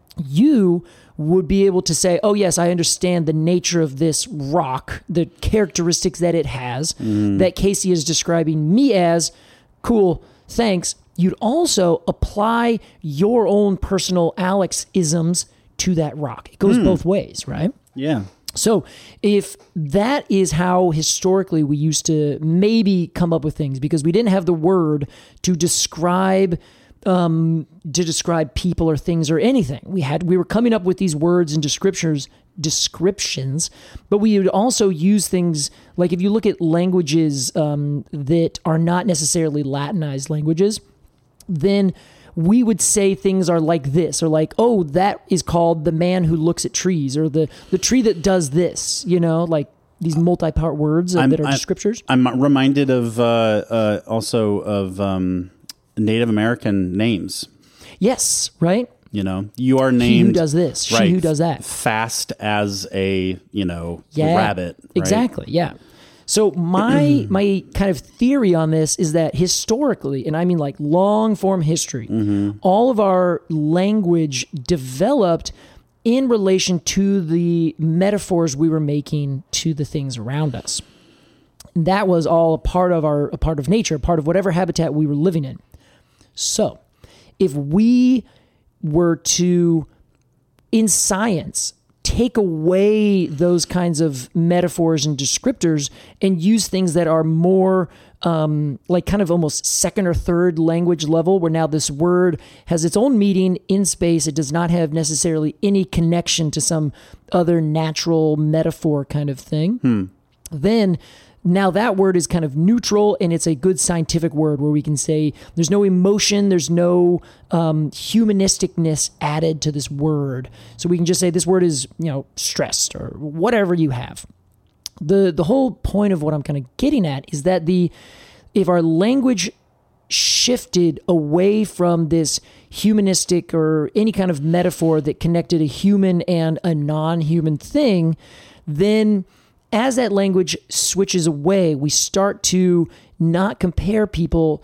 Speaker 3: you would be able to say, oh, yes, I understand the nature of this rock, the characteristics that it has, that Casey is describing me as. Cool, thanks. You'd also apply your own personal Alex-isms to that rock. It goes both ways, right?
Speaker 4: Yeah.
Speaker 3: So if that is how historically we used to maybe come up with things, because we didn't have the word to describe um, to describe people or things or anything. We had we were coming up with these words and descriptions descriptions, but we would also use things like if you look at languages um, that are not necessarily Latinized languages, then we would say things are like this, or like, oh, that is called the man who looks at trees, or the, the tree that does this, you know, like these multi-part words
Speaker 4: I'm-
Speaker 3: that are
Speaker 4: I'm-
Speaker 3: descriptors.
Speaker 4: I'm reminded of uh, uh, also of um, Native American names.
Speaker 3: Yes, right?
Speaker 4: You know, you are
Speaker 3: He
Speaker 4: named
Speaker 3: who does this, she
Speaker 4: right,
Speaker 3: who does that.
Speaker 4: fast as a you know
Speaker 3: Yeah,
Speaker 4: rabbit. Right?
Speaker 3: Exactly, yeah. So my my kind of theory on this is that historically, and I mean like long form history,
Speaker 4: Mm-hmm.
Speaker 3: all of our language developed in relation to the metaphors we were making to the things around us. And that was all a part of our a part of nature, a part of whatever habitat we were living in. So, if we were to, in science, take away those kinds of metaphors and descriptors and use things that are more um, like kind of almost second or third language level, where now this word has its own meaning in space. It does not have necessarily any connection to some other natural metaphor kind of thing.
Speaker 4: Hmm.
Speaker 3: Then now that word is kind of neutral, and it's a good scientific word where we can say there's no emotion, there's no um, humanisticness added to this word. So we can just say this word is, you know, stressed or whatever you have. The the whole point of what I'm kind of getting at is that the if our language shifted away from this humanistic or any kind of metaphor that connected a human and a non-human thing, then as that language switches away, we start to not compare people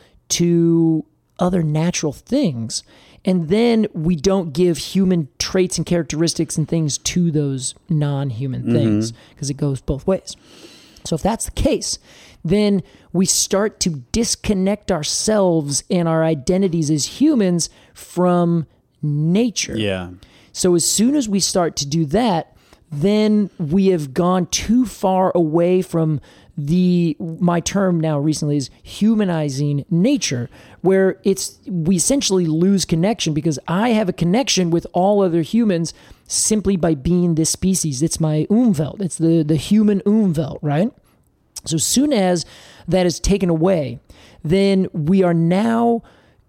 Speaker 3: to other natural things. And then we don't give human traits and characteristics and things to those non-human things, because it goes both ways. So if that's the case, then we start to disconnect ourselves and our identities as humans from nature.
Speaker 4: Yeah.
Speaker 3: So as soon as we start to do that, then we have gone too far away from the, my term now recently is humanizing nature, where it's, we essentially lose connection, because I have a connection with all other humans simply by being this species. It's my umwelt. It's the, the human umwelt, right? So as soon as that is taken away, then we are now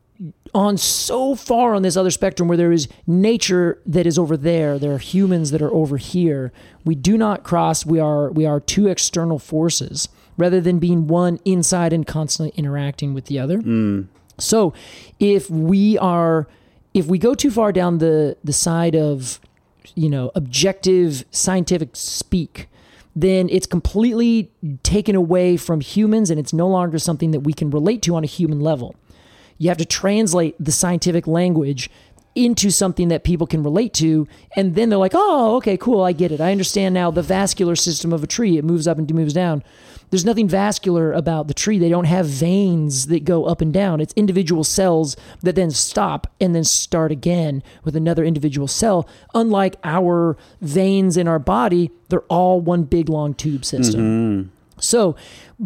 Speaker 3: on so far on this other spectrum where there is nature that is over there, there are humans that are over here. We do not cross. We are we are two external forces rather than being one inside and constantly interacting with the other.
Speaker 4: Mm.
Speaker 3: So if we are if we go too far down the the side of, you know, objective scientific speak, then it's completely taken away from humans and it's no longer something that we can relate to on a human level. You have to translate the scientific language into something that people can relate to, and then they're like, oh, okay, cool, I get it. I understand now the vascular system of a tree. It moves up and moves down. There's nothing vascular about the tree. They don't have veins that go up and down. It's individual cells that then stop and then start again with another individual cell. Unlike our veins in our body, they're all one big long tube system. Mm-hmm. So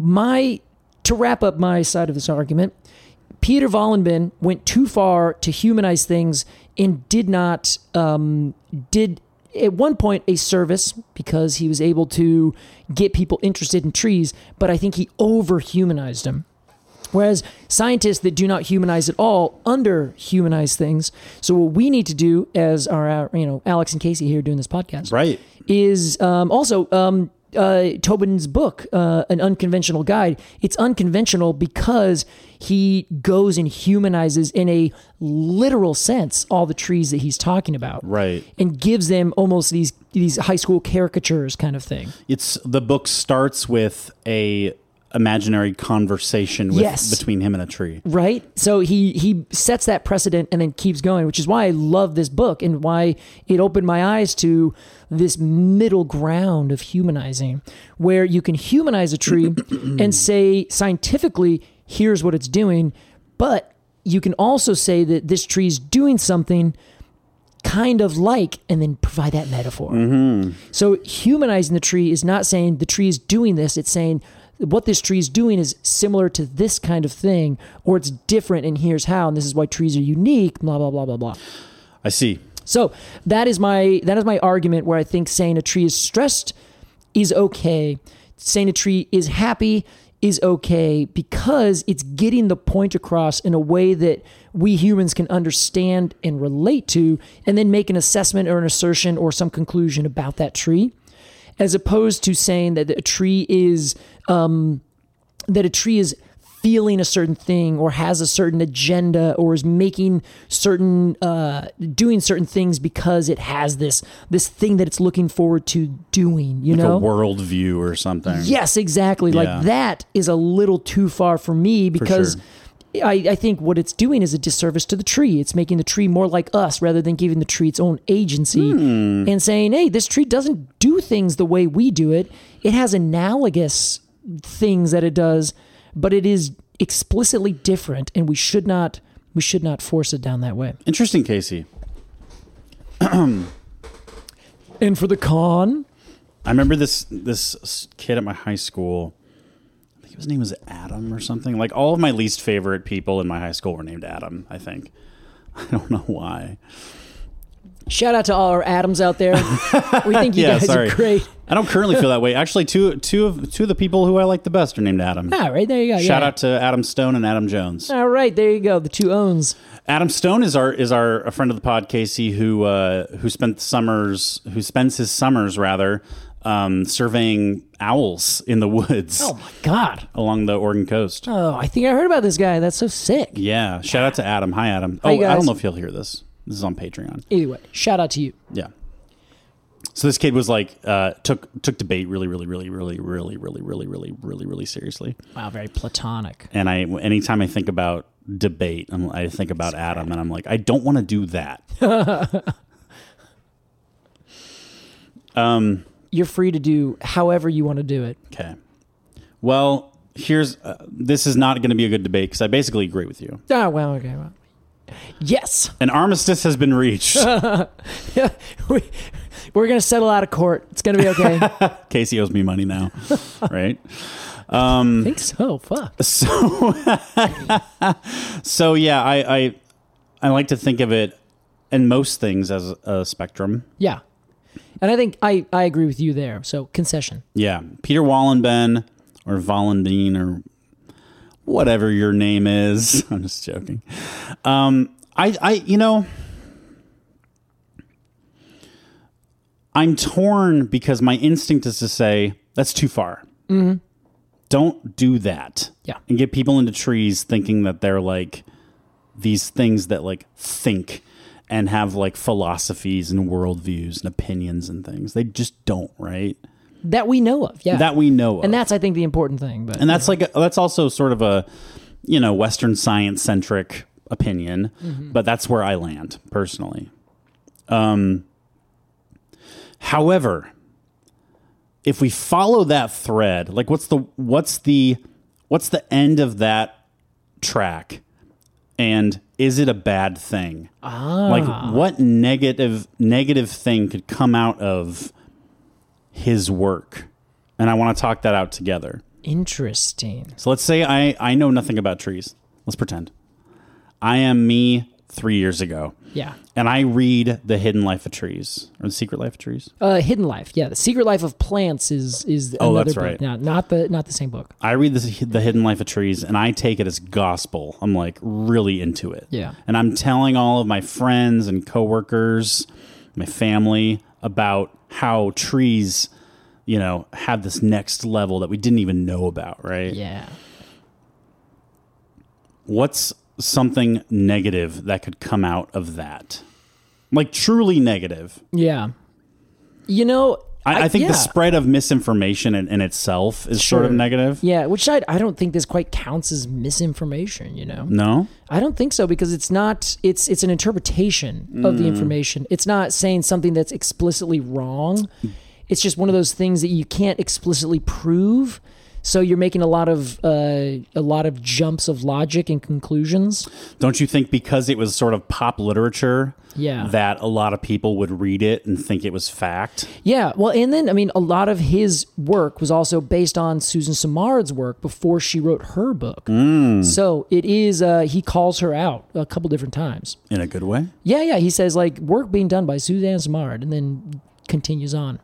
Speaker 3: my, to wrap up my side of this argument, Peter Vollenben went too far to humanize things and did not, um, did at one point a service because he was able to get people interested in trees, but I think he over-humanized them. Whereas scientists that do not humanize at all under-humanize things. So what we need to do as our, you know, Alex and Casey here doing this podcast,
Speaker 4: right,
Speaker 3: is um, also um, uh, Tobin's book, uh, An Unconventional Guide. It's unconventional because he goes and humanizes in a literal sense all the trees that he's talking about,
Speaker 4: right,
Speaker 3: and gives them almost these these high school caricatures kind of thing.
Speaker 4: It's the book starts with a imaginary conversation with,
Speaker 3: yes.
Speaker 4: between him and a tree,
Speaker 3: right? So he he sets that precedent and then keeps going, which is why I love this book and why it opened my eyes to this middle ground of humanizing, where you can humanize a tree and say scientifically, here's what it's doing, but you can also say that this tree's doing something kind of like, and then provide that metaphor. Mm-hmm. So humanizing the tree is not saying the tree is doing this, it's saying what this tree is doing is similar to this kind of thing, or it's different and here's how, and this is why trees are unique, blah, blah, blah, blah, blah.
Speaker 4: I see.
Speaker 3: So that is my that is my argument where I think saying a tree is stressed is okay. Saying a tree is happy is okay because it's getting the point across in a way that we humans can understand and relate to, and then make an assessment or an assertion or some conclusion about that tree, as opposed to saying that a tree is um, that a tree is feeling a certain thing or has a certain agenda or is making certain uh, doing certain things because it has this this thing that it's looking forward to doing, you
Speaker 4: like
Speaker 3: know,
Speaker 4: a world view or something.
Speaker 3: Yes, exactly.
Speaker 4: Yeah.
Speaker 3: Like that is a little too far for me because
Speaker 4: For sure.
Speaker 3: I, I think what it's doing is a disservice to the tree. It's making the tree more like us rather than giving the tree its own agency
Speaker 4: hmm.
Speaker 3: and saying, hey, this tree doesn't do things the way we do it. It has analogous things that it does, but it is explicitly different, and we should not we should not force it down that way.
Speaker 4: Interesting, Casey.
Speaker 3: And for the con,
Speaker 4: I remember this this kid at my high school. I think his name was Adam or something. Like all of my least favorite people in my high school were named Adam, I think. I don't know why.
Speaker 3: shout out to all our Adams out there. We think you
Speaker 4: yeah,
Speaker 3: guys
Speaker 4: sorry.
Speaker 3: are great.
Speaker 4: I don't currently feel that way. Actually, two two of two of the people who I like the best are named Adam.
Speaker 3: All right, there you go.
Speaker 4: Shout
Speaker 3: yeah.
Speaker 4: out to Adam Stone and Adam Jones.
Speaker 3: All right, there you go. The two owns.
Speaker 4: Adam Stone is our is our a friend of the pod, Casey, who uh, who spent summers who spends his summers rather um, surveying owls in the woods.
Speaker 3: Oh my God!
Speaker 4: Along the Oregon coast.
Speaker 3: Oh, I think I heard about this guy. That's so sick.
Speaker 4: Yeah. Shout out to Adam. Hi, Adam.
Speaker 3: Hi,
Speaker 4: oh, I
Speaker 3: guys.
Speaker 4: don't know if he'll hear this. This is on Patreon.
Speaker 3: Either way, shout out to you.
Speaker 4: Yeah. So this kid was like uh, took took debate really, really, really, really, really, really, really, really, really, really seriously.
Speaker 3: Wow, very platonic.
Speaker 4: And I, anytime I think about debate, I'm, I think about Adam, and I'm like, I don't want to do that. um,
Speaker 3: You're free to do however you want to do it.
Speaker 4: Okay. Well, here's uh, this is not going to be a good debate because I basically agree with you.
Speaker 3: Oh, well, okay, well. Yes.
Speaker 4: An armistice has been reached.
Speaker 3: Yeah, we, we're going to settle out of court. It's going to be okay.
Speaker 4: Casey owes me money now, right? Um,
Speaker 3: I think so. Fuck.
Speaker 4: So, so yeah, I, I I like to think of it in most things as a spectrum.
Speaker 3: Yeah. And I think I, I agree with you there. So concession.
Speaker 4: Yeah. Peter Wallenben or Vollenbein or whatever your name is. I'm just joking. Um, I, I, you know, I'm torn because my instinct is to say that's too far.
Speaker 3: Mm-hmm.
Speaker 4: Don't do that.
Speaker 3: Yeah.
Speaker 4: And get people into trees thinking that they're like these things that like think. and have like philosophies and worldviews and opinions and things. They just don't, right?
Speaker 3: That we know of, yeah.
Speaker 4: That we know of.
Speaker 3: And that's, I think, the important thing. But
Speaker 4: And that's like, a, that's also sort of a, you know, Western science centric opinion, mm-hmm. but that's where I land personally. Um, however, if we follow that thread, like what's the, what's the, what's the end of that track? And is it a bad thing?
Speaker 3: Ah.
Speaker 4: Like what negative, negative thing could come out of his work? And I want to talk that out together.
Speaker 3: Interesting.
Speaker 4: So let's say I, I know nothing about trees. Let's pretend. I am me three years ago.
Speaker 3: Yeah.
Speaker 4: And I read The Hidden Life of Trees, or The Secret Life of Trees.
Speaker 3: Uh, Hidden Life. Yeah. The Secret Life of Plants is is
Speaker 4: Oh,
Speaker 3: another
Speaker 4: that's
Speaker 3: book.
Speaker 4: right.
Speaker 3: Not, not the not the same book.
Speaker 4: I read the, the Hidden Life of Trees, and I take it as gospel. I'm like really into it.
Speaker 3: Yeah.
Speaker 4: And I'm telling all of my friends and coworkers, my family, about how trees, you know, have this next level that we didn't even know about, right?
Speaker 3: Yeah.
Speaker 4: What's something negative that could come out of that? Like truly negative.
Speaker 3: Yeah. You know,
Speaker 4: I, I think
Speaker 3: yeah.
Speaker 4: the spread of misinformation in, in itself is
Speaker 3: Sure.
Speaker 4: sort of negative.
Speaker 3: Yeah, which I I don't think this quite counts as misinformation, you know?
Speaker 4: No?
Speaker 3: I don't think so, because it's not, it's it's an interpretation of
Speaker 4: Mm.
Speaker 3: the information. It's not saying something that's explicitly wrong. It's just one of those things that you can't explicitly prove. So you're making a lot of uh, a lot of jumps of logic and conclusions.
Speaker 4: Don't you think because it was sort of pop literature
Speaker 3: Yeah.
Speaker 4: that a lot of people would read it and think it was fact?
Speaker 3: Yeah, well, and then, I mean, a lot of his work was also based on Susan Simard's work before she wrote her book.
Speaker 4: Mm.
Speaker 3: So it is, uh, he calls her out a couple different times.
Speaker 4: In a good way?
Speaker 3: Yeah, yeah, he says, like, work being done by Suzanne Simard, and then continues on.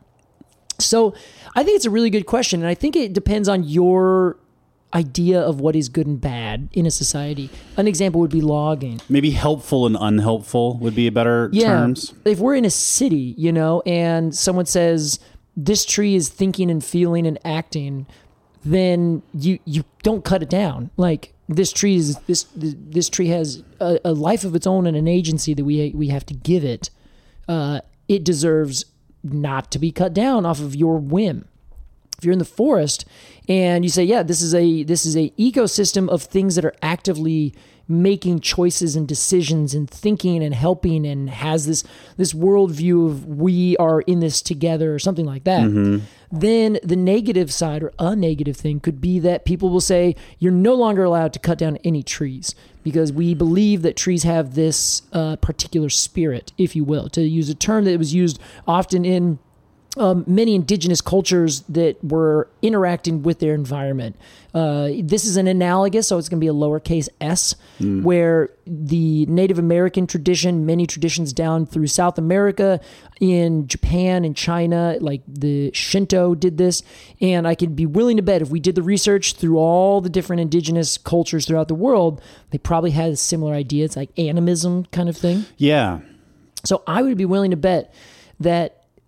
Speaker 3: So I think it's a really good question, and I think it depends on your idea of what is good and bad in a society. An example would be logging.
Speaker 4: Maybe helpful and unhelpful would be better
Speaker 3: Yeah,
Speaker 4: terms.
Speaker 3: if we're in a city, you know, and someone says this tree is thinking and feeling and acting, then you you don't cut it down. Like this tree is this this tree has a, a life of its own and an agency that we we have to give it. Uh, it deserves not to be cut down off of your whim. If you're in the forest and you say, yeah, this is a this is a ecosystem of things that are actively making choices and decisions and thinking and helping and has this this worldview of we are in this together or something like that, mm-hmm. then the negative side or a negative thing could be that people will say you're no longer allowed to cut down any trees because we believe that trees have this uh, particular spirit, if you will, to use a term that was used often in Um, many indigenous cultures that were interacting with their environment. Uh, this is an analogous, so it's going to be a lowercase s, mm. where the Native American tradition, many traditions down through South America, in Japan and China, like the Shinto did this. And I could be willing to bet if we did the research through all the different indigenous cultures throughout the world, they probably had a similar idea. It's like animism kind of thing.
Speaker 4: Yeah.
Speaker 3: So I would be willing to bet that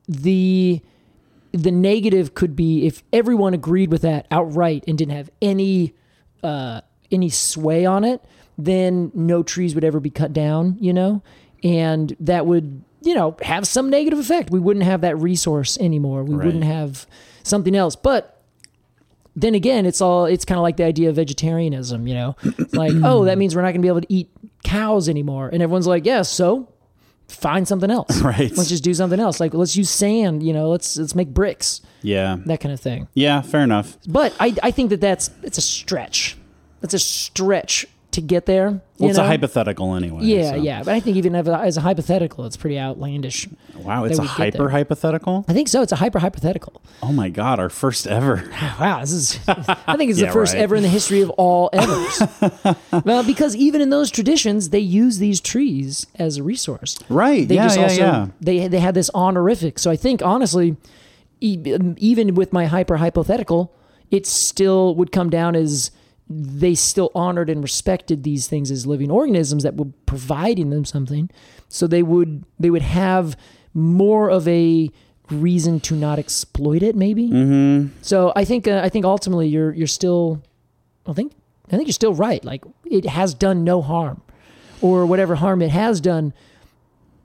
Speaker 3: the the negative could be if everyone agreed with that outright and didn't have any uh, any sway on it, then no trees would ever be cut down, you know, and that would, you know, have some negative effect. We wouldn't have that resource anymore. We
Speaker 4: Right.
Speaker 3: wouldn't have something else. But then again, it's all it's kind of like the idea of vegetarianism, you know, like, oh, that means we're not going to be able to eat cows anymore, and everyone's like, yeah, so find something else.
Speaker 4: Right.
Speaker 3: Let's just do something else. Like, let's use sand, you know, let's, let's make bricks,
Speaker 4: Yeah.
Speaker 3: that kind of thing.
Speaker 4: Yeah, fair enough.
Speaker 3: But I, I think that that's, it's a stretch. That's a stretch to get there. You
Speaker 4: Well, it's
Speaker 3: know?
Speaker 4: a hypothetical anyway.
Speaker 3: Yeah,
Speaker 4: so.
Speaker 3: yeah. But I think even as a, as a hypothetical, it's pretty outlandish.
Speaker 4: Wow, it's
Speaker 3: that
Speaker 4: a
Speaker 3: we get
Speaker 4: hyper
Speaker 3: there.
Speaker 4: hypothetical?
Speaker 3: I think so. It's a hyper hypothetical.
Speaker 4: Oh my God, our first ever.
Speaker 3: Wow, this is. I think it's
Speaker 4: Yeah,
Speaker 3: the first
Speaker 4: right.
Speaker 3: ever in the history of all evers. Well, because even in those traditions, they use these trees as a resource.
Speaker 4: Right,
Speaker 3: They
Speaker 4: yeah,
Speaker 3: just
Speaker 4: yeah,
Speaker 3: also
Speaker 4: yeah.
Speaker 3: they they had this honorific. So I think honestly, e- even with my hyper hypothetical, it still would come down as they still honored and respected these things as living organisms that were providing them something. So they would they would have more of a reason to not exploit it, maybe. Mm-hmm. So I think uh, I think ultimately you're you're still, I think I think you're still right. Like, it has done no harm, or whatever harm it has done,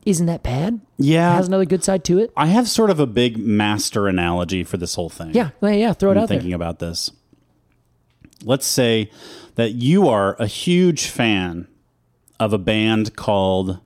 Speaker 3: isn't that bad.
Speaker 4: Yeah.
Speaker 3: It has another good side to it.
Speaker 4: I have sort of a big master analogy for this whole thing.
Speaker 3: Yeah, well, yeah, throw it
Speaker 4: I'm
Speaker 3: out
Speaker 4: thinking
Speaker 3: there.
Speaker 4: about this. Let's say that you are a huge fan of a band called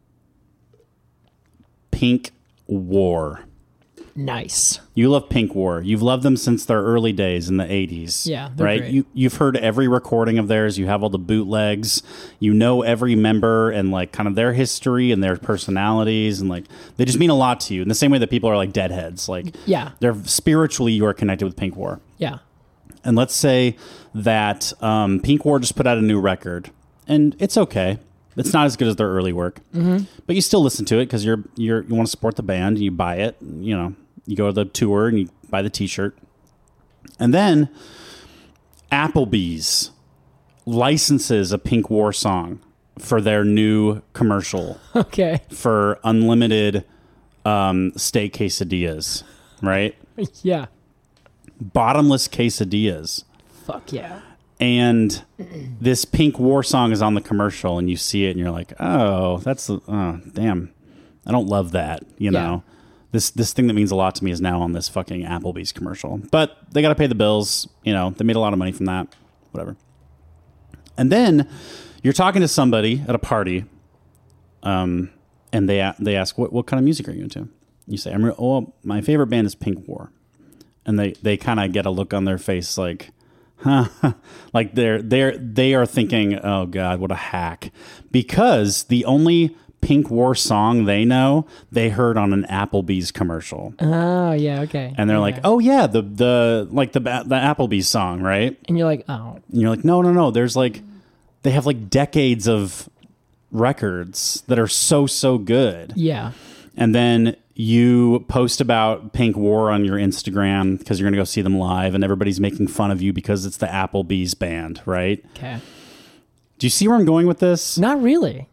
Speaker 4: Pink War.
Speaker 3: Nice.
Speaker 4: You love Pink War. You've loved them since their early days in the eighties.
Speaker 3: Yeah, they're
Speaker 4: right.
Speaker 3: great.
Speaker 4: You you've heard every recording of theirs. You have all the bootlegs. You know every member and like kind of their history and their personalities and like they just mean a lot to you. In the same way that people are like Deadheads. Like
Speaker 3: Yeah.
Speaker 4: they're spiritually you are connected with Pink War.
Speaker 3: Yeah.
Speaker 4: And let's say that um, Pink War just put out a new record, and it's okay. It's not as good as their early work, mm-hmm. but you still listen to it because you're you're you want to support the band. And you buy it. You know, you go to the tour and you buy the T-shirt, and then Applebee's licenses a Pink War song for their new commercial
Speaker 3: Okay.
Speaker 4: for unlimited um, steak quesadillas, right?
Speaker 3: Yeah.
Speaker 4: Bottomless quesadillas.
Speaker 3: Fuck yeah.
Speaker 4: And this Pink War song is on the commercial, and you see it, and you're like, "Oh, that's oh, damn! I don't love that." You
Speaker 3: Yeah.
Speaker 4: know, this this thing that means a lot to me is now on this fucking Applebee's commercial. But they got to pay the bills. You know, they made a lot of money from that. Whatever. And then you're talking to somebody at a party, um, and they they ask, "What what kind of music are you into?" You say, "I'm re- oh, my favorite band is Pink War," and they they kind of get a look on their face like. Huh. Like they're they're they are thinking, oh God, what a hack. Because the only Pink War song they know, they heard on an Applebee's commercial.
Speaker 3: Oh, yeah, okay.
Speaker 4: And they're
Speaker 3: yeah.
Speaker 4: like, oh yeah, the the like the the Applebee's song, right?
Speaker 3: And you're like, oh.
Speaker 4: And you're like, no, no, no. There's like they have like decades of records that are so, so good.
Speaker 3: Yeah.
Speaker 4: And then you post about Pink War on your Instagram because you're going to go see them live, and everybody's making fun of you because it's the Applebee's band, right?
Speaker 3: Okay.
Speaker 4: Do you see where I'm going with this?
Speaker 3: Not really.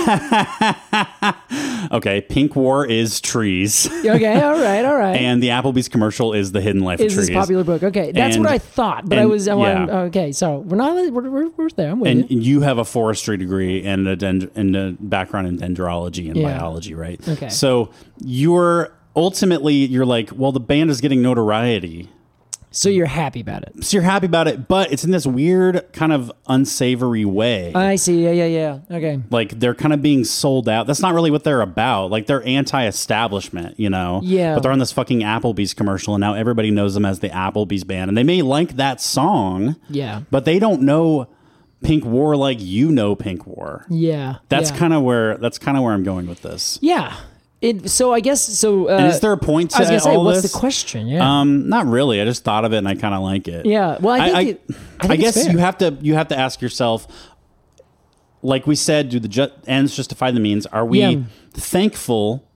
Speaker 4: Okay, Pink War is trees,
Speaker 3: Okay, all right, all right.
Speaker 4: and the Applebee's commercial is The Hidden Life
Speaker 3: Is
Speaker 4: of Trees.
Speaker 3: this popular book? Okay, that's
Speaker 4: And-
Speaker 3: what I thought, but I
Speaker 4: and-
Speaker 3: was, I
Speaker 4: yeah.
Speaker 3: wanted- okay, so we're not, we're, we're, we're there, I'm with
Speaker 4: And
Speaker 3: you.
Speaker 4: you have a forestry degree and a, dend- and a background in dendrology and
Speaker 3: Yeah.
Speaker 4: biology, right?
Speaker 3: Okay.
Speaker 4: So you're ultimately, you're like, well, the band is getting notoriety.
Speaker 3: So you're happy about it.
Speaker 4: So you're happy about it, but it's in this weird kind of unsavory way.
Speaker 3: I see, yeah, yeah, yeah, okay.
Speaker 4: Like they're kind of being sold out. That's not really what they're about. Like they're anti-establishment, you know?
Speaker 3: Yeah.
Speaker 4: But they're on this fucking Applebee's commercial, and now everybody knows them as the Applebee's band. And they may like that song,
Speaker 3: Yeah.
Speaker 4: but they don't know Pink War like you know Pink War.
Speaker 3: Yeah.
Speaker 4: That's
Speaker 3: yeah.
Speaker 4: kind of where that's kind of where I'm going with this.
Speaker 3: Yeah. It, so I guess, so. Uh,
Speaker 4: And is there a point to
Speaker 3: I was gonna say,
Speaker 4: all
Speaker 3: what's
Speaker 4: this?
Speaker 3: the question? Yeah.
Speaker 4: Um, not really. I just thought of it and I kind of like it.
Speaker 3: Yeah. Well, I think, it, I, think it's
Speaker 4: guess
Speaker 3: fair.
Speaker 4: you have to you have to ask yourself, like we said, do the ju- ends justify the means? Are we
Speaker 3: Yeah.
Speaker 4: thankful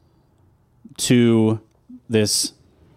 Speaker 4: to this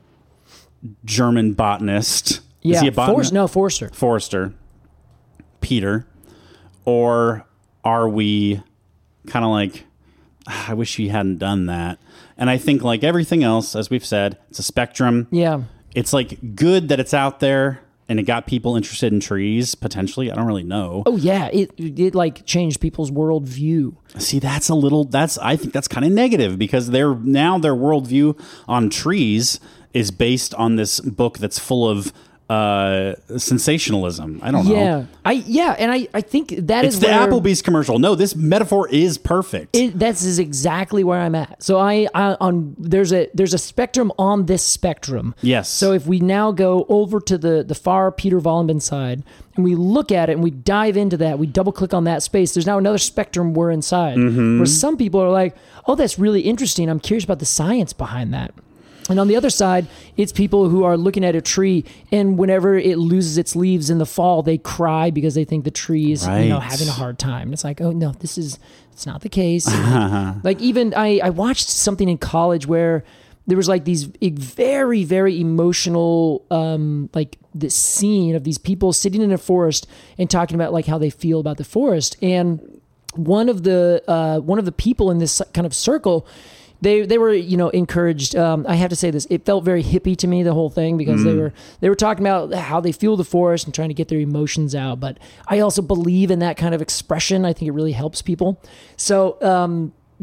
Speaker 4: German botanist?
Speaker 3: Yeah.
Speaker 4: Is he a botanist?
Speaker 3: Forrest, no, Forrester.
Speaker 4: Forrester, Peter, or are we kind of like, "Ah, I wish he hadn't done that? And I think like everything else, as we've said, it's a spectrum.
Speaker 3: Yeah.
Speaker 4: It's like good that it's out there and it got people interested in trees potentially. I don't really know.
Speaker 3: Oh, yeah. It, it like changed people's worldview.
Speaker 4: See, that's a little, that's, I think that's kind of negative because they're now their worldview on trees is based on this book that's full of uh sensationalism. I don't know.
Speaker 3: Yeah. I, yeah. And I, I think that
Speaker 4: It's
Speaker 3: is
Speaker 4: the
Speaker 3: where
Speaker 4: Applebee's commercial. No, this metaphor is perfect.
Speaker 3: It, that's is exactly where I'm at. So I, I on there's a there's a spectrum on this spectrum.
Speaker 4: Yes.
Speaker 3: So if we now go over to the the far Peter Vollenben side and we look at it and we dive into that, we double click on that space. There's now another spectrum we're inside.
Speaker 4: Mm-hmm.
Speaker 3: Where some people are like, oh, that's really interesting. I'm curious about the science behind that. And on the other side, it's people who are looking at a tree, and whenever it loses its leaves in the fall, they cry because they think the tree is, you know,
Speaker 4: Right.
Speaker 3: having a hard time. And it's like, oh no, this is it's not the case. Like, like even I, I watched something in college where there was like these e- very very emotional um, like this scene of these people sitting in a forest and talking about like how they feel about the forest, and one of the uh, one of the people in this kind of circle. They they were, you know, encouraged. Um, I have to say this. It felt very hippie to me, the whole thing, because
Speaker 4: Mm.
Speaker 3: they were they were talking about how they feel the forest and trying to get their emotions out. But I also believe in that kind of expression. I think it really helps people. So, um, but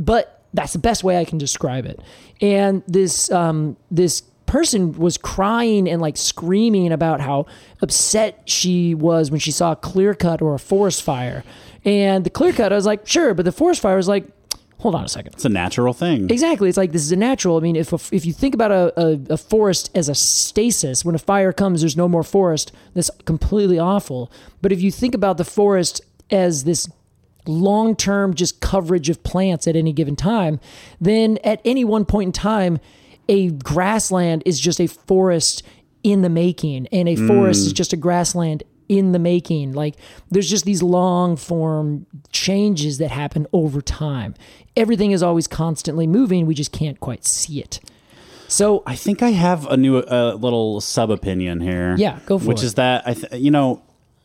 Speaker 3: That's the best way I can describe it. And this um, this person was crying and like screaming about how upset she was when she saw a clear cut or a forest fire. And the clear cut, I was like, sure, but the forest fire was like, hold on a second.
Speaker 4: It's a natural thing.
Speaker 3: Exactly. It's like, this is a natural. I mean, if a, if you think about a, a, a forest as a stasis, when a fire comes, there's no more forest. That's completely awful. But if you think about the forest as this long-term just coverage of plants at any given time, then at any one point in time, a grassland is just a forest in the making, and a forest mm. is just a grassland in the making. Like, there's just these long form changes that happen over time. Everything is always constantly moving. We just can't quite see it. So
Speaker 4: I think I have a new uh, little sub opinion here.
Speaker 3: Yeah, go for
Speaker 4: which
Speaker 3: it.
Speaker 4: Which is that I, th- you know,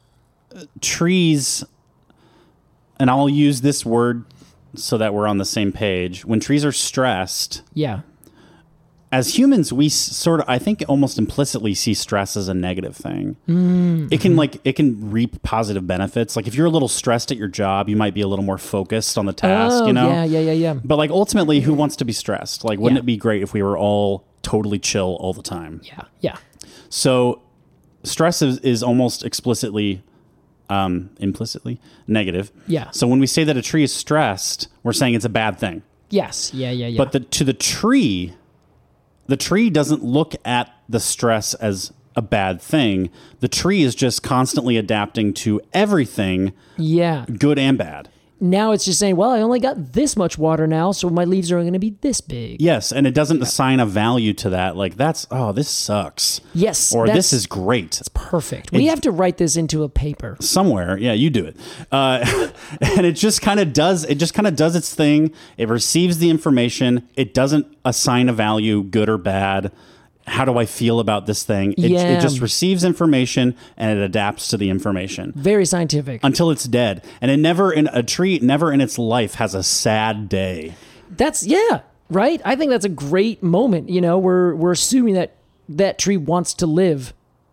Speaker 4: trees, and I'll use this word so that we're on the same page. When trees are stressed,
Speaker 3: yeah.
Speaker 4: As humans, we sort of, I think, almost implicitly see stress as a negative thing.
Speaker 3: Mm-hmm.
Speaker 4: It can like it can reap positive benefits. Like if you're a little stressed at your job, you might be a little more focused on the task.
Speaker 3: Oh,
Speaker 4: you know,
Speaker 3: yeah, yeah, yeah, yeah.
Speaker 4: But like ultimately, who wants to be stressed? Like, wouldn't
Speaker 3: Yeah.
Speaker 4: it be great if we were all totally chill all the time?
Speaker 3: Yeah, yeah.
Speaker 4: So, stress is, is almost explicitly, um, implicitly negative.
Speaker 3: Yeah.
Speaker 4: So when we say that a tree is stressed, we're saying it's a bad thing.
Speaker 3: Yes. Yeah, yeah, yeah.
Speaker 4: But the, to the tree, the tree doesn't look at the stress as a bad thing. The tree is just constantly adapting to everything,
Speaker 3: yeah.
Speaker 4: good and bad.
Speaker 3: Now it's just saying, well, I only got this much water now, so my leaves are going to be this big.
Speaker 4: Yes, and it doesn't assign a value to that. Like, that's, oh, this sucks.
Speaker 3: Yes.
Speaker 4: Or
Speaker 3: that's-
Speaker 4: this is great.
Speaker 3: It's perfect. We
Speaker 4: It-
Speaker 3: have to write this into a paper.
Speaker 4: Somewhere, yeah, you do it, uh, and it just kind of does. It just kind of does its thing. It receives the information. It doesn't assign a value, good or bad. How do I feel about this thing? It,
Speaker 3: Yeah.
Speaker 4: it just receives information and it adapts to the information
Speaker 3: Very scientific.
Speaker 4: until it's dead. And it never in a tree, never in its life has a sad day.
Speaker 3: That's, yeah, right? I think that's a great moment. You know, we're we're assuming that that tree wants to live.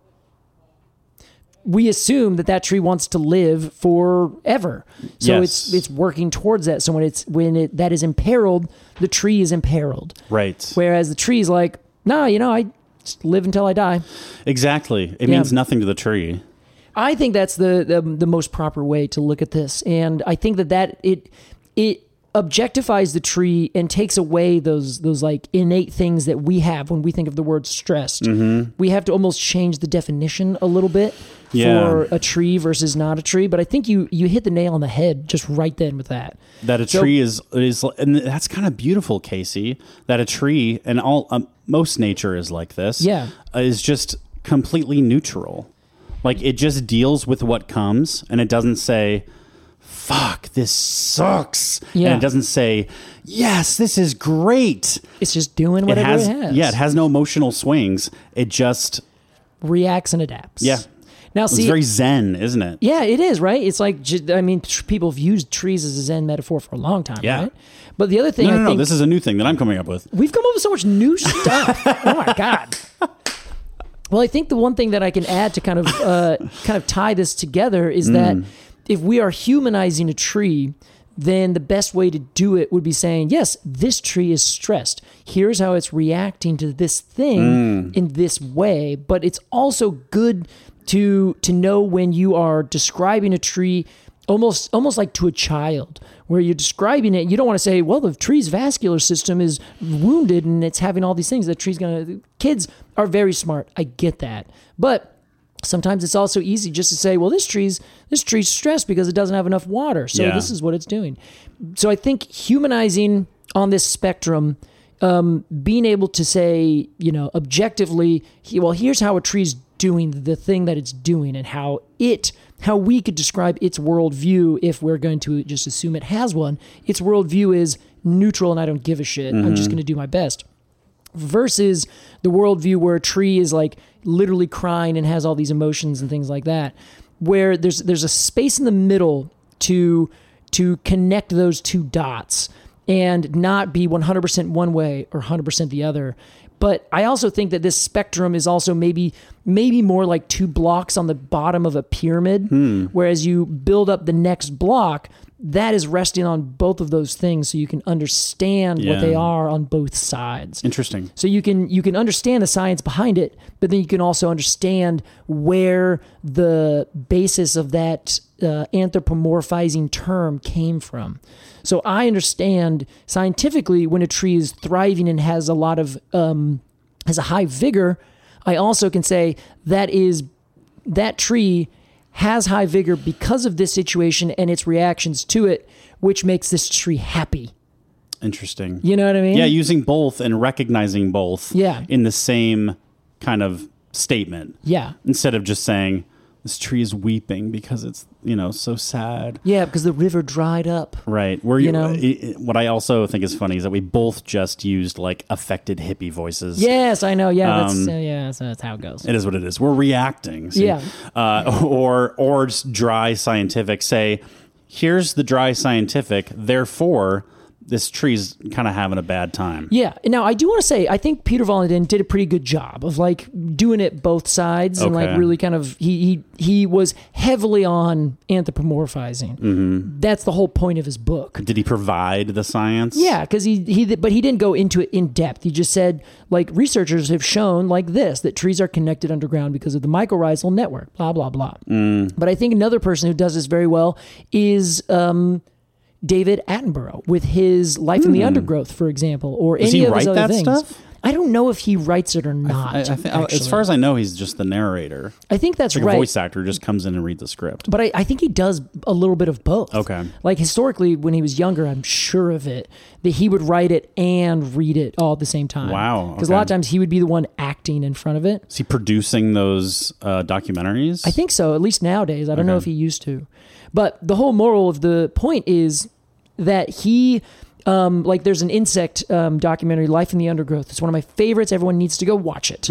Speaker 3: We assume that that tree wants to live forever. So
Speaker 4: Yes.
Speaker 3: it's it's working towards that. So when it's when it that is imperiled, the tree is imperiled.
Speaker 4: Right.
Speaker 3: Whereas the tree is like, nah, you know, I just live until I die.
Speaker 4: Exactly. It
Speaker 3: Yeah.
Speaker 4: means nothing to the tree.
Speaker 3: I think that's the, the the most proper way to look at this, and I think that that it it objectifies the tree and takes away those those like innate things that we have when we think of the word stressed. Mm-hmm. We have to almost change the definition a little bit
Speaker 4: Yeah.
Speaker 3: for a tree versus not a tree. But I think you you hit the nail on the head just right then with that.
Speaker 4: That a
Speaker 3: So-
Speaker 4: tree is is, and that's kind of beautiful, Casey. That a tree and all um, most nature is like this.
Speaker 3: Yeah.
Speaker 4: uh, is just completely neutral. Like it just deals with what comes, and it doesn't say, "Fuck, this sucks."
Speaker 3: Yeah.
Speaker 4: And it doesn't say, "Yes, this is great."
Speaker 3: It's just doing
Speaker 4: It
Speaker 3: whatever
Speaker 4: has,
Speaker 3: it has.
Speaker 4: yeah, it has no emotional swings. It just,
Speaker 3: Reacts and adapts.
Speaker 4: yeah.
Speaker 3: Now
Speaker 4: It's
Speaker 3: see,
Speaker 4: very zen, isn't it?
Speaker 3: yeah, it is, right? It's like, ju- I mean, tr- people have used trees as a Zen metaphor for a long time,
Speaker 4: Yeah.
Speaker 3: right? But the other thing
Speaker 4: No, no,
Speaker 3: I
Speaker 4: no.
Speaker 3: think
Speaker 4: This is a new thing that I'm coming up with.
Speaker 3: we've come up with so much new stuff. Oh my God. Well, I think the one thing that I can add to kind of uh, kind of tie this together is that if we are humanizing a tree, then the best way to do it would be saying, yes, this tree is stressed. Here's how it's reacting to this thing in this way. But it's also good to to know when you are describing a tree almost almost like to a child, where you're describing it. You don't want to say, well, the tree's vascular system is wounded and it's having all these things. The tree's going to... Kids are very smart. I get that. But sometimes it's also easy just to say, well, this tree's this tree's stressed because it doesn't have enough water. So
Speaker 4: Yeah.
Speaker 3: this is what it's doing. So I think humanizing on this spectrum, um, being able to say, you know, objectively, he- well, here's how a tree's doing the thing that it's doing, and how it, how we could describe its worldview if we're going to just assume it has one. Its worldview is neutral and I don't give a shit. I'm just going to do my best. Versus the worldview where a tree is like literally crying and has all these emotions and things like that, where there's there's a space in the middle to to connect those two dots and not be one hundred percent one way or one hundred percent the other. But I also think that this spectrum is also maybe maybe more like two blocks on the bottom of a pyramid, whereas you build up the next block, that is resting on both of those things so you can understand
Speaker 4: Yeah.
Speaker 3: what they are on both sides.
Speaker 4: Interesting.
Speaker 3: So you can you can understand the science behind it, but then you can also understand where the basis of that uh, anthropomorphizing term came from. So I understand scientifically when a tree is thriving and has a lot of um, has a high vigor. I also can say that is that tree has high vigor because of this situation and its reactions to it, which makes this tree happy.
Speaker 4: Interesting.
Speaker 3: You know what I mean?
Speaker 4: Yeah, using both and recognizing both
Speaker 3: Yeah.
Speaker 4: in the same kind of statement.
Speaker 3: Yeah.
Speaker 4: Instead of just saying, this tree is weeping because it's, you know, so sad.
Speaker 3: Yeah, because the river dried up.
Speaker 4: Right. Where
Speaker 3: You
Speaker 4: you,
Speaker 3: know?
Speaker 4: it, it- what I also think is funny is that we both just used like affected hippie voices.
Speaker 3: Yes, I know. Yeah, that's,
Speaker 4: Um,
Speaker 3: uh, yeah, that's, that's how it goes.
Speaker 4: It is what it is. We're reacting. see?
Speaker 3: Yeah.
Speaker 4: Uh, or or just dry scientific. Say, here's the dry scientific. Therefore, this tree's kind of having a bad time.
Speaker 3: Yeah. Now, I do want to say, I think Peter Volundin did a pretty good job of like doing it both sides and like
Speaker 4: Okay.
Speaker 3: really kind of he he he was heavily on anthropomorphizing. Mm-hmm. That's the whole point of his book.
Speaker 4: Did he provide the science?
Speaker 3: Yeah, because he he but he didn't go into it in depth. He just said like researchers have shown like this that trees are connected underground because of the mycorrhizal network. Blah blah blah.
Speaker 4: Mm.
Speaker 3: But I think another person who does this very well is um, David Attenborough with his Life in the Undergrowth, for example, or
Speaker 4: Does
Speaker 3: any
Speaker 4: he
Speaker 3: of his
Speaker 4: write
Speaker 3: other
Speaker 4: that
Speaker 3: things.
Speaker 4: stuff?
Speaker 3: I don't know if he writes it or not.
Speaker 4: I, I think,
Speaker 3: actually.
Speaker 4: as far as I know, he's just the narrator.
Speaker 3: I think that's
Speaker 4: Like
Speaker 3: right.
Speaker 4: a voice actor who just comes in and reads the script.
Speaker 3: But I, I think he does a little bit of both.
Speaker 4: Okay.
Speaker 3: Like historically, when he was younger, I'm sure of it, that he would write it and read it all at the same time.
Speaker 4: Wow,
Speaker 3: Because a lot of
Speaker 4: okay.
Speaker 3: times he would be the one acting in front of it.
Speaker 4: Is he producing those uh, documentaries?
Speaker 3: I think so, at least nowadays. I don't know if he used to. But the whole moral of the point is that he, um, like there's an insect um, documentary, Life in the Undergrowth. It's one of my favorites. Everyone needs to go watch it.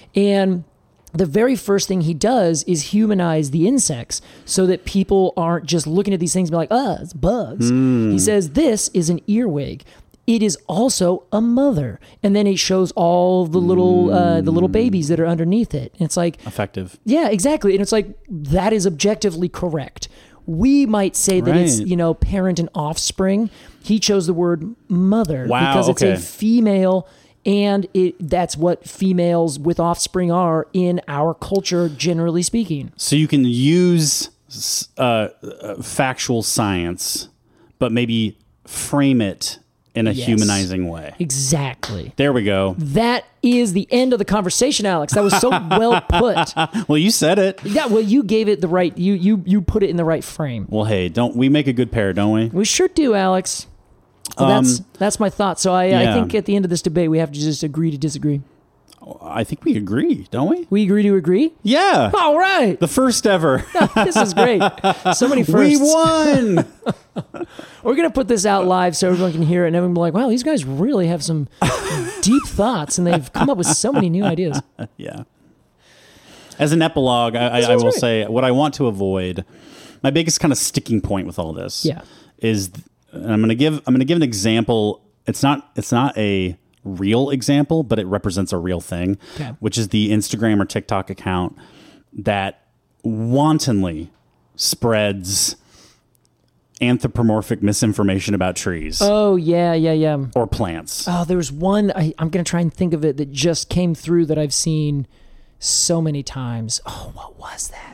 Speaker 3: And the very first thing he does is humanize the insects so that people aren't just looking at these things and be like, ah, it's bugs. He says, this is an earwig. It is also a mother. And then he shows all the little uh, the little babies that are underneath it. And it's like,
Speaker 4: Effective.
Speaker 3: yeah, exactly. And it's like, that is objectively correct. We might say that it's,
Speaker 4: Right.
Speaker 3: you know, parent and offspring. He chose the word mother
Speaker 4: Wow,
Speaker 3: because it's
Speaker 4: okay.
Speaker 3: a female, and it that's what females with offspring are in our culture, generally speaking.
Speaker 4: So you can use s- uh, uh, factual science, but maybe frame it in a
Speaker 3: Yes.
Speaker 4: humanizing way.
Speaker 3: Exactly.
Speaker 4: There we go.
Speaker 3: That is the end of the conversation, Alex. That was so well put.
Speaker 4: Well, you said it.
Speaker 3: Yeah, well, you gave it the right, you you you put it in the right frame.
Speaker 4: Well, hey, don't we make a good pair, don't we?
Speaker 3: We sure do, Alex. Well, that's that's my thought. So I, I
Speaker 4: yeah.
Speaker 3: think at the end of this debate, we have to just agree to disagree.
Speaker 4: I think we agree, don't we?
Speaker 3: We agree to agree?
Speaker 4: Yeah.
Speaker 3: All right.
Speaker 4: The first ever.
Speaker 3: This is great. So many firsts.
Speaker 4: We won.
Speaker 3: We're going to put this out live so everyone can hear it. And everyone will be like, wow, these guys really have some deep thoughts and they've come up with so many new ideas.
Speaker 4: Yeah. As an epilogue, I, I, I
Speaker 3: sounds
Speaker 4: will
Speaker 3: great.
Speaker 4: say what I want to avoid. My biggest kind of sticking point with all this,
Speaker 3: Yeah.
Speaker 4: is and I'm going to give I'm going to give an example. It's not it's not a real example, but it represents a real thing,
Speaker 3: Okay.
Speaker 4: which is the Instagram or TikTok account that wantonly spreads anthropomorphic misinformation about trees
Speaker 3: Oh, yeah, yeah, yeah.
Speaker 4: or plants.
Speaker 3: Oh, there was one, I, I'm going to try and think of it, that just came through that I've seen so many times. Oh, what was that?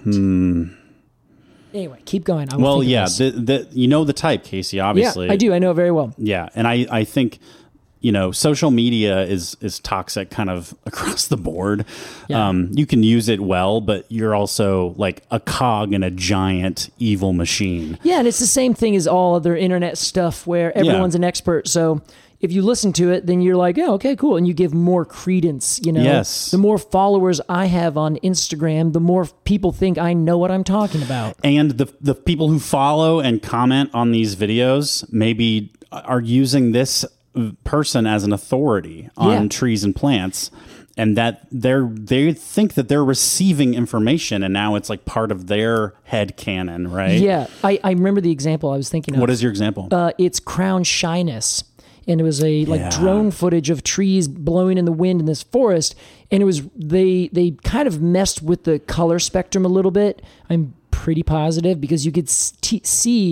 Speaker 3: Anyway, keep going. I will
Speaker 4: Hmm. Well,
Speaker 3: think of
Speaker 4: yeah,
Speaker 3: this.
Speaker 4: the, the, you know the type, Casey, obviously.
Speaker 3: Yeah, I do. I know it very well.
Speaker 4: Yeah, and I, I think, you know, social media is is toxic kind of across the board.
Speaker 3: Yeah.
Speaker 4: Um, you can use it well, but you're also like a cog in a giant evil machine.
Speaker 3: Yeah, and it's the same thing as all other internet stuff where everyone's an expert. So if you listen to it, then you're like, oh, okay, cool. And you give more credence, you know.
Speaker 4: Yes.
Speaker 3: The more followers I have on Instagram, the more people think I know what I'm talking about.
Speaker 4: And the the people who follow and comment on these videos maybe are using this person as an authority on
Speaker 3: Yeah.
Speaker 4: trees and plants. And that they're they think that they're receiving information, and now it's like part of their head canon, right?
Speaker 3: Yeah, I, I remember the example I was thinking of.
Speaker 4: What is your example?
Speaker 3: Uh, it's crown shyness. And it was a like
Speaker 4: Yeah.
Speaker 3: drone footage of trees blowing in the wind in this forest. And it was, they they kind of messed with the color spectrum a little bit. I'm pretty positive because you could st- see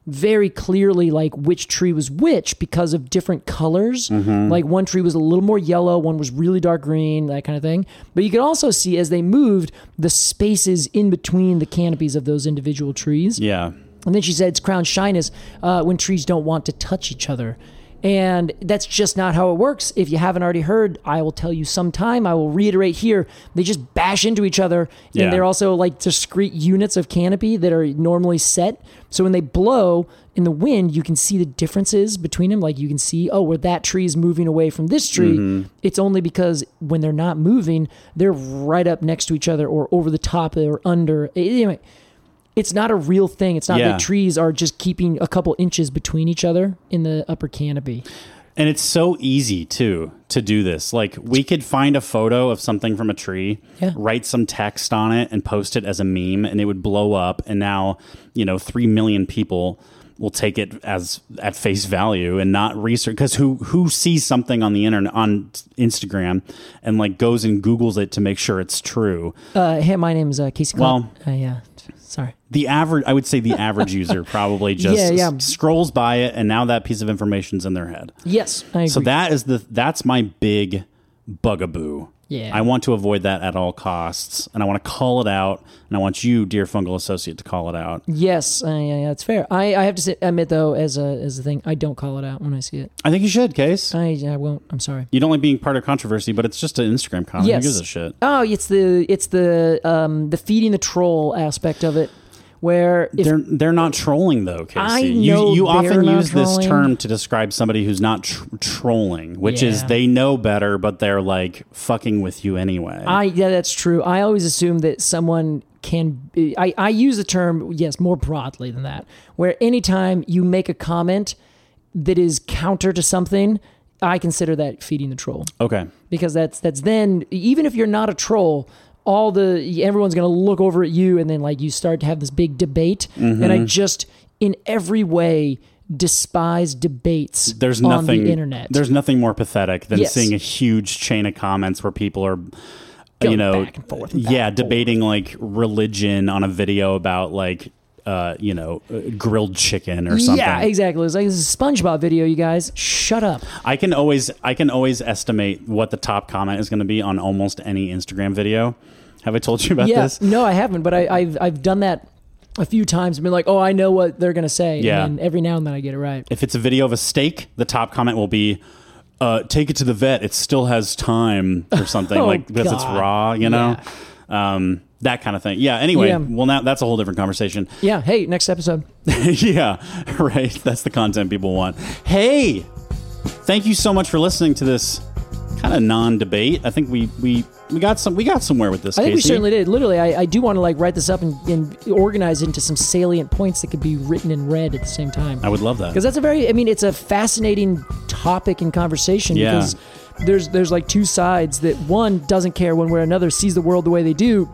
Speaker 3: very clearly like which tree was which because of different colors. Mm-hmm. Like one tree was a little more yellow, one was really dark green, that kind of thing. But you could also see as they moved the spaces in between the canopies of those individual trees.
Speaker 4: Yeah.
Speaker 3: And then she said it's crown shyness uh, when trees don't want to touch each other. And that's just not how it works. If you haven't already heard, I will tell you sometime. I will reiterate here. They just bash into each other.
Speaker 4: Yeah.
Speaker 3: And they're also like discrete units of canopy that are normally set. So when they blow in the wind, you can see the differences between them. Like you can see, oh, where that tree is moving away from this tree. Mm-hmm. It's only because when they're not moving, they're right up next to each other or over the top or under. Anyway, it's not a real thing. It's not
Speaker 4: yeah.
Speaker 3: that trees are just keeping a couple inches between each other in the upper canopy.
Speaker 4: And it's so easy, too, to do this. Like, we could find a photo of something from a tree,
Speaker 3: yeah.
Speaker 4: write some text on it, and post it as a meme, and it would blow up. And now, you know, three million people will take it as at face value and not research. Because who who sees something on the internet, on Instagram, and, like, goes and Googles it to make sure it's true?
Speaker 3: Uh, hey, my name is uh, Casey Clark.
Speaker 4: Well,
Speaker 3: uh, yeah. Sorry.
Speaker 4: The average, I would say the average user probably just
Speaker 3: yeah, yeah.
Speaker 4: s- scrolls by it, and now that piece of information's in their head.
Speaker 3: Yes, I agree.
Speaker 4: So that is the that's my big bugaboo.
Speaker 3: Yeah.
Speaker 4: I want to avoid that at all costs, and I want to call it out, and I want you, dear fungal associate, to call it out.
Speaker 3: Yes, uh, yeah, yeah, it's fair. I, I have to say, admit though, as a as a thing, I don't call it out when I see it.
Speaker 4: I think you should, Case.
Speaker 3: I I won't. I'm sorry.
Speaker 4: You don't like being part of controversy, but it's just an Instagram comment.
Speaker 3: Yes.
Speaker 4: Who gives a shit?
Speaker 3: Oh, it's the it's the um the feeding the troll aspect of it. Where if,
Speaker 4: they're they're not trolling though, Casey.
Speaker 3: I
Speaker 4: you
Speaker 3: know
Speaker 4: you
Speaker 3: they're
Speaker 4: often
Speaker 3: not
Speaker 4: use this
Speaker 3: trolling.
Speaker 4: term to describe somebody who's not tr- trolling, which is
Speaker 3: Yeah.
Speaker 4: they know better, but they're like fucking with you anyway.
Speaker 3: I yeah, that's true. I always assume that someone can. Be, I I use the term yes more broadly than that. Where anytime you make a comment that is counter to something, I consider that feeding the troll.
Speaker 4: Okay.
Speaker 3: Because that's that's then even if you're not a troll. All the everyone's gonna look over at you, and then like you start to have this big debate.
Speaker 4: Mm-hmm.
Speaker 3: And I just, in every way, despise debates.
Speaker 4: There's
Speaker 3: on
Speaker 4: nothing.
Speaker 3: the internet.
Speaker 4: There's nothing more pathetic than
Speaker 3: Yes.
Speaker 4: seeing a huge chain of comments where people are,
Speaker 3: Going
Speaker 4: you know,
Speaker 3: back and forth and back
Speaker 4: yeah,
Speaker 3: and forth.
Speaker 4: debating like religion on a video about like, uh, you know, uh, grilled chicken or something.
Speaker 3: Yeah, exactly. It's like this is a SpongeBob video, you guys. Shut up.
Speaker 4: I can always I can always estimate what the top comment is going to be on almost any Instagram video. Have I told you about
Speaker 3: yeah,
Speaker 4: this?
Speaker 3: no, I haven't, but I, I've I've done that a few times. I've been like, oh, I know what they're gonna say.
Speaker 4: Yeah.
Speaker 3: And then every now and then I get it right.
Speaker 4: If it's a video of a steak, the top comment will be, uh, "Take it to the vet. It still has time," or something
Speaker 3: Oh,
Speaker 4: like because it's
Speaker 3: God.
Speaker 4: raw. You know, um, that kind of thing. Yeah. Anyway,
Speaker 3: Yeah.
Speaker 4: well, now that's a whole different conversation.
Speaker 3: Yeah. Hey, next episode.
Speaker 4: Yeah. Right. That's the content people want. Hey, thank you so much for listening to this kind of non-debate. I think we we. We got some. We got somewhere with this.
Speaker 3: I think
Speaker 4: Casey.
Speaker 3: we certainly did. Literally, I, I do want to like write this up and, and organize it into some salient points that could be written and read at the same time.
Speaker 4: I would love that.
Speaker 3: Because that's a very, I mean, it's a fascinating topic and conversation
Speaker 4: Yeah.
Speaker 3: because there's there's like two sides that one doesn't care one way or another, sees the world the way they do.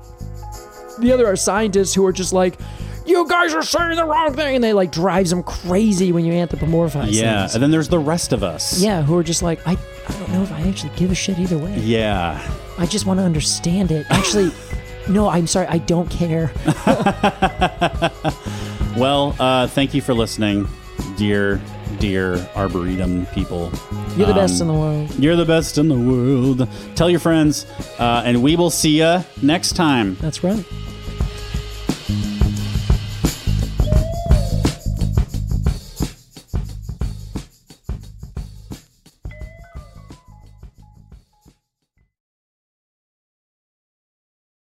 Speaker 3: The other are scientists who are just like, you guys are saying the wrong thing, and they like drives them crazy when you anthropomorphize
Speaker 4: Yeah.
Speaker 3: things.
Speaker 4: And then there's the rest of us.
Speaker 3: Yeah, who are just like, I, I don't know if I actually give a shit either way.
Speaker 4: Yeah.
Speaker 3: I just want to understand it. Actually, no, I'm sorry, I don't care.
Speaker 4: Well, uh, thank you for listening, dear, dear Arboretum people.
Speaker 3: You're the
Speaker 4: Um,
Speaker 3: best in the world.
Speaker 4: You're the best in the world. Tell your friends, uh, and we will see you next time.
Speaker 3: That's right.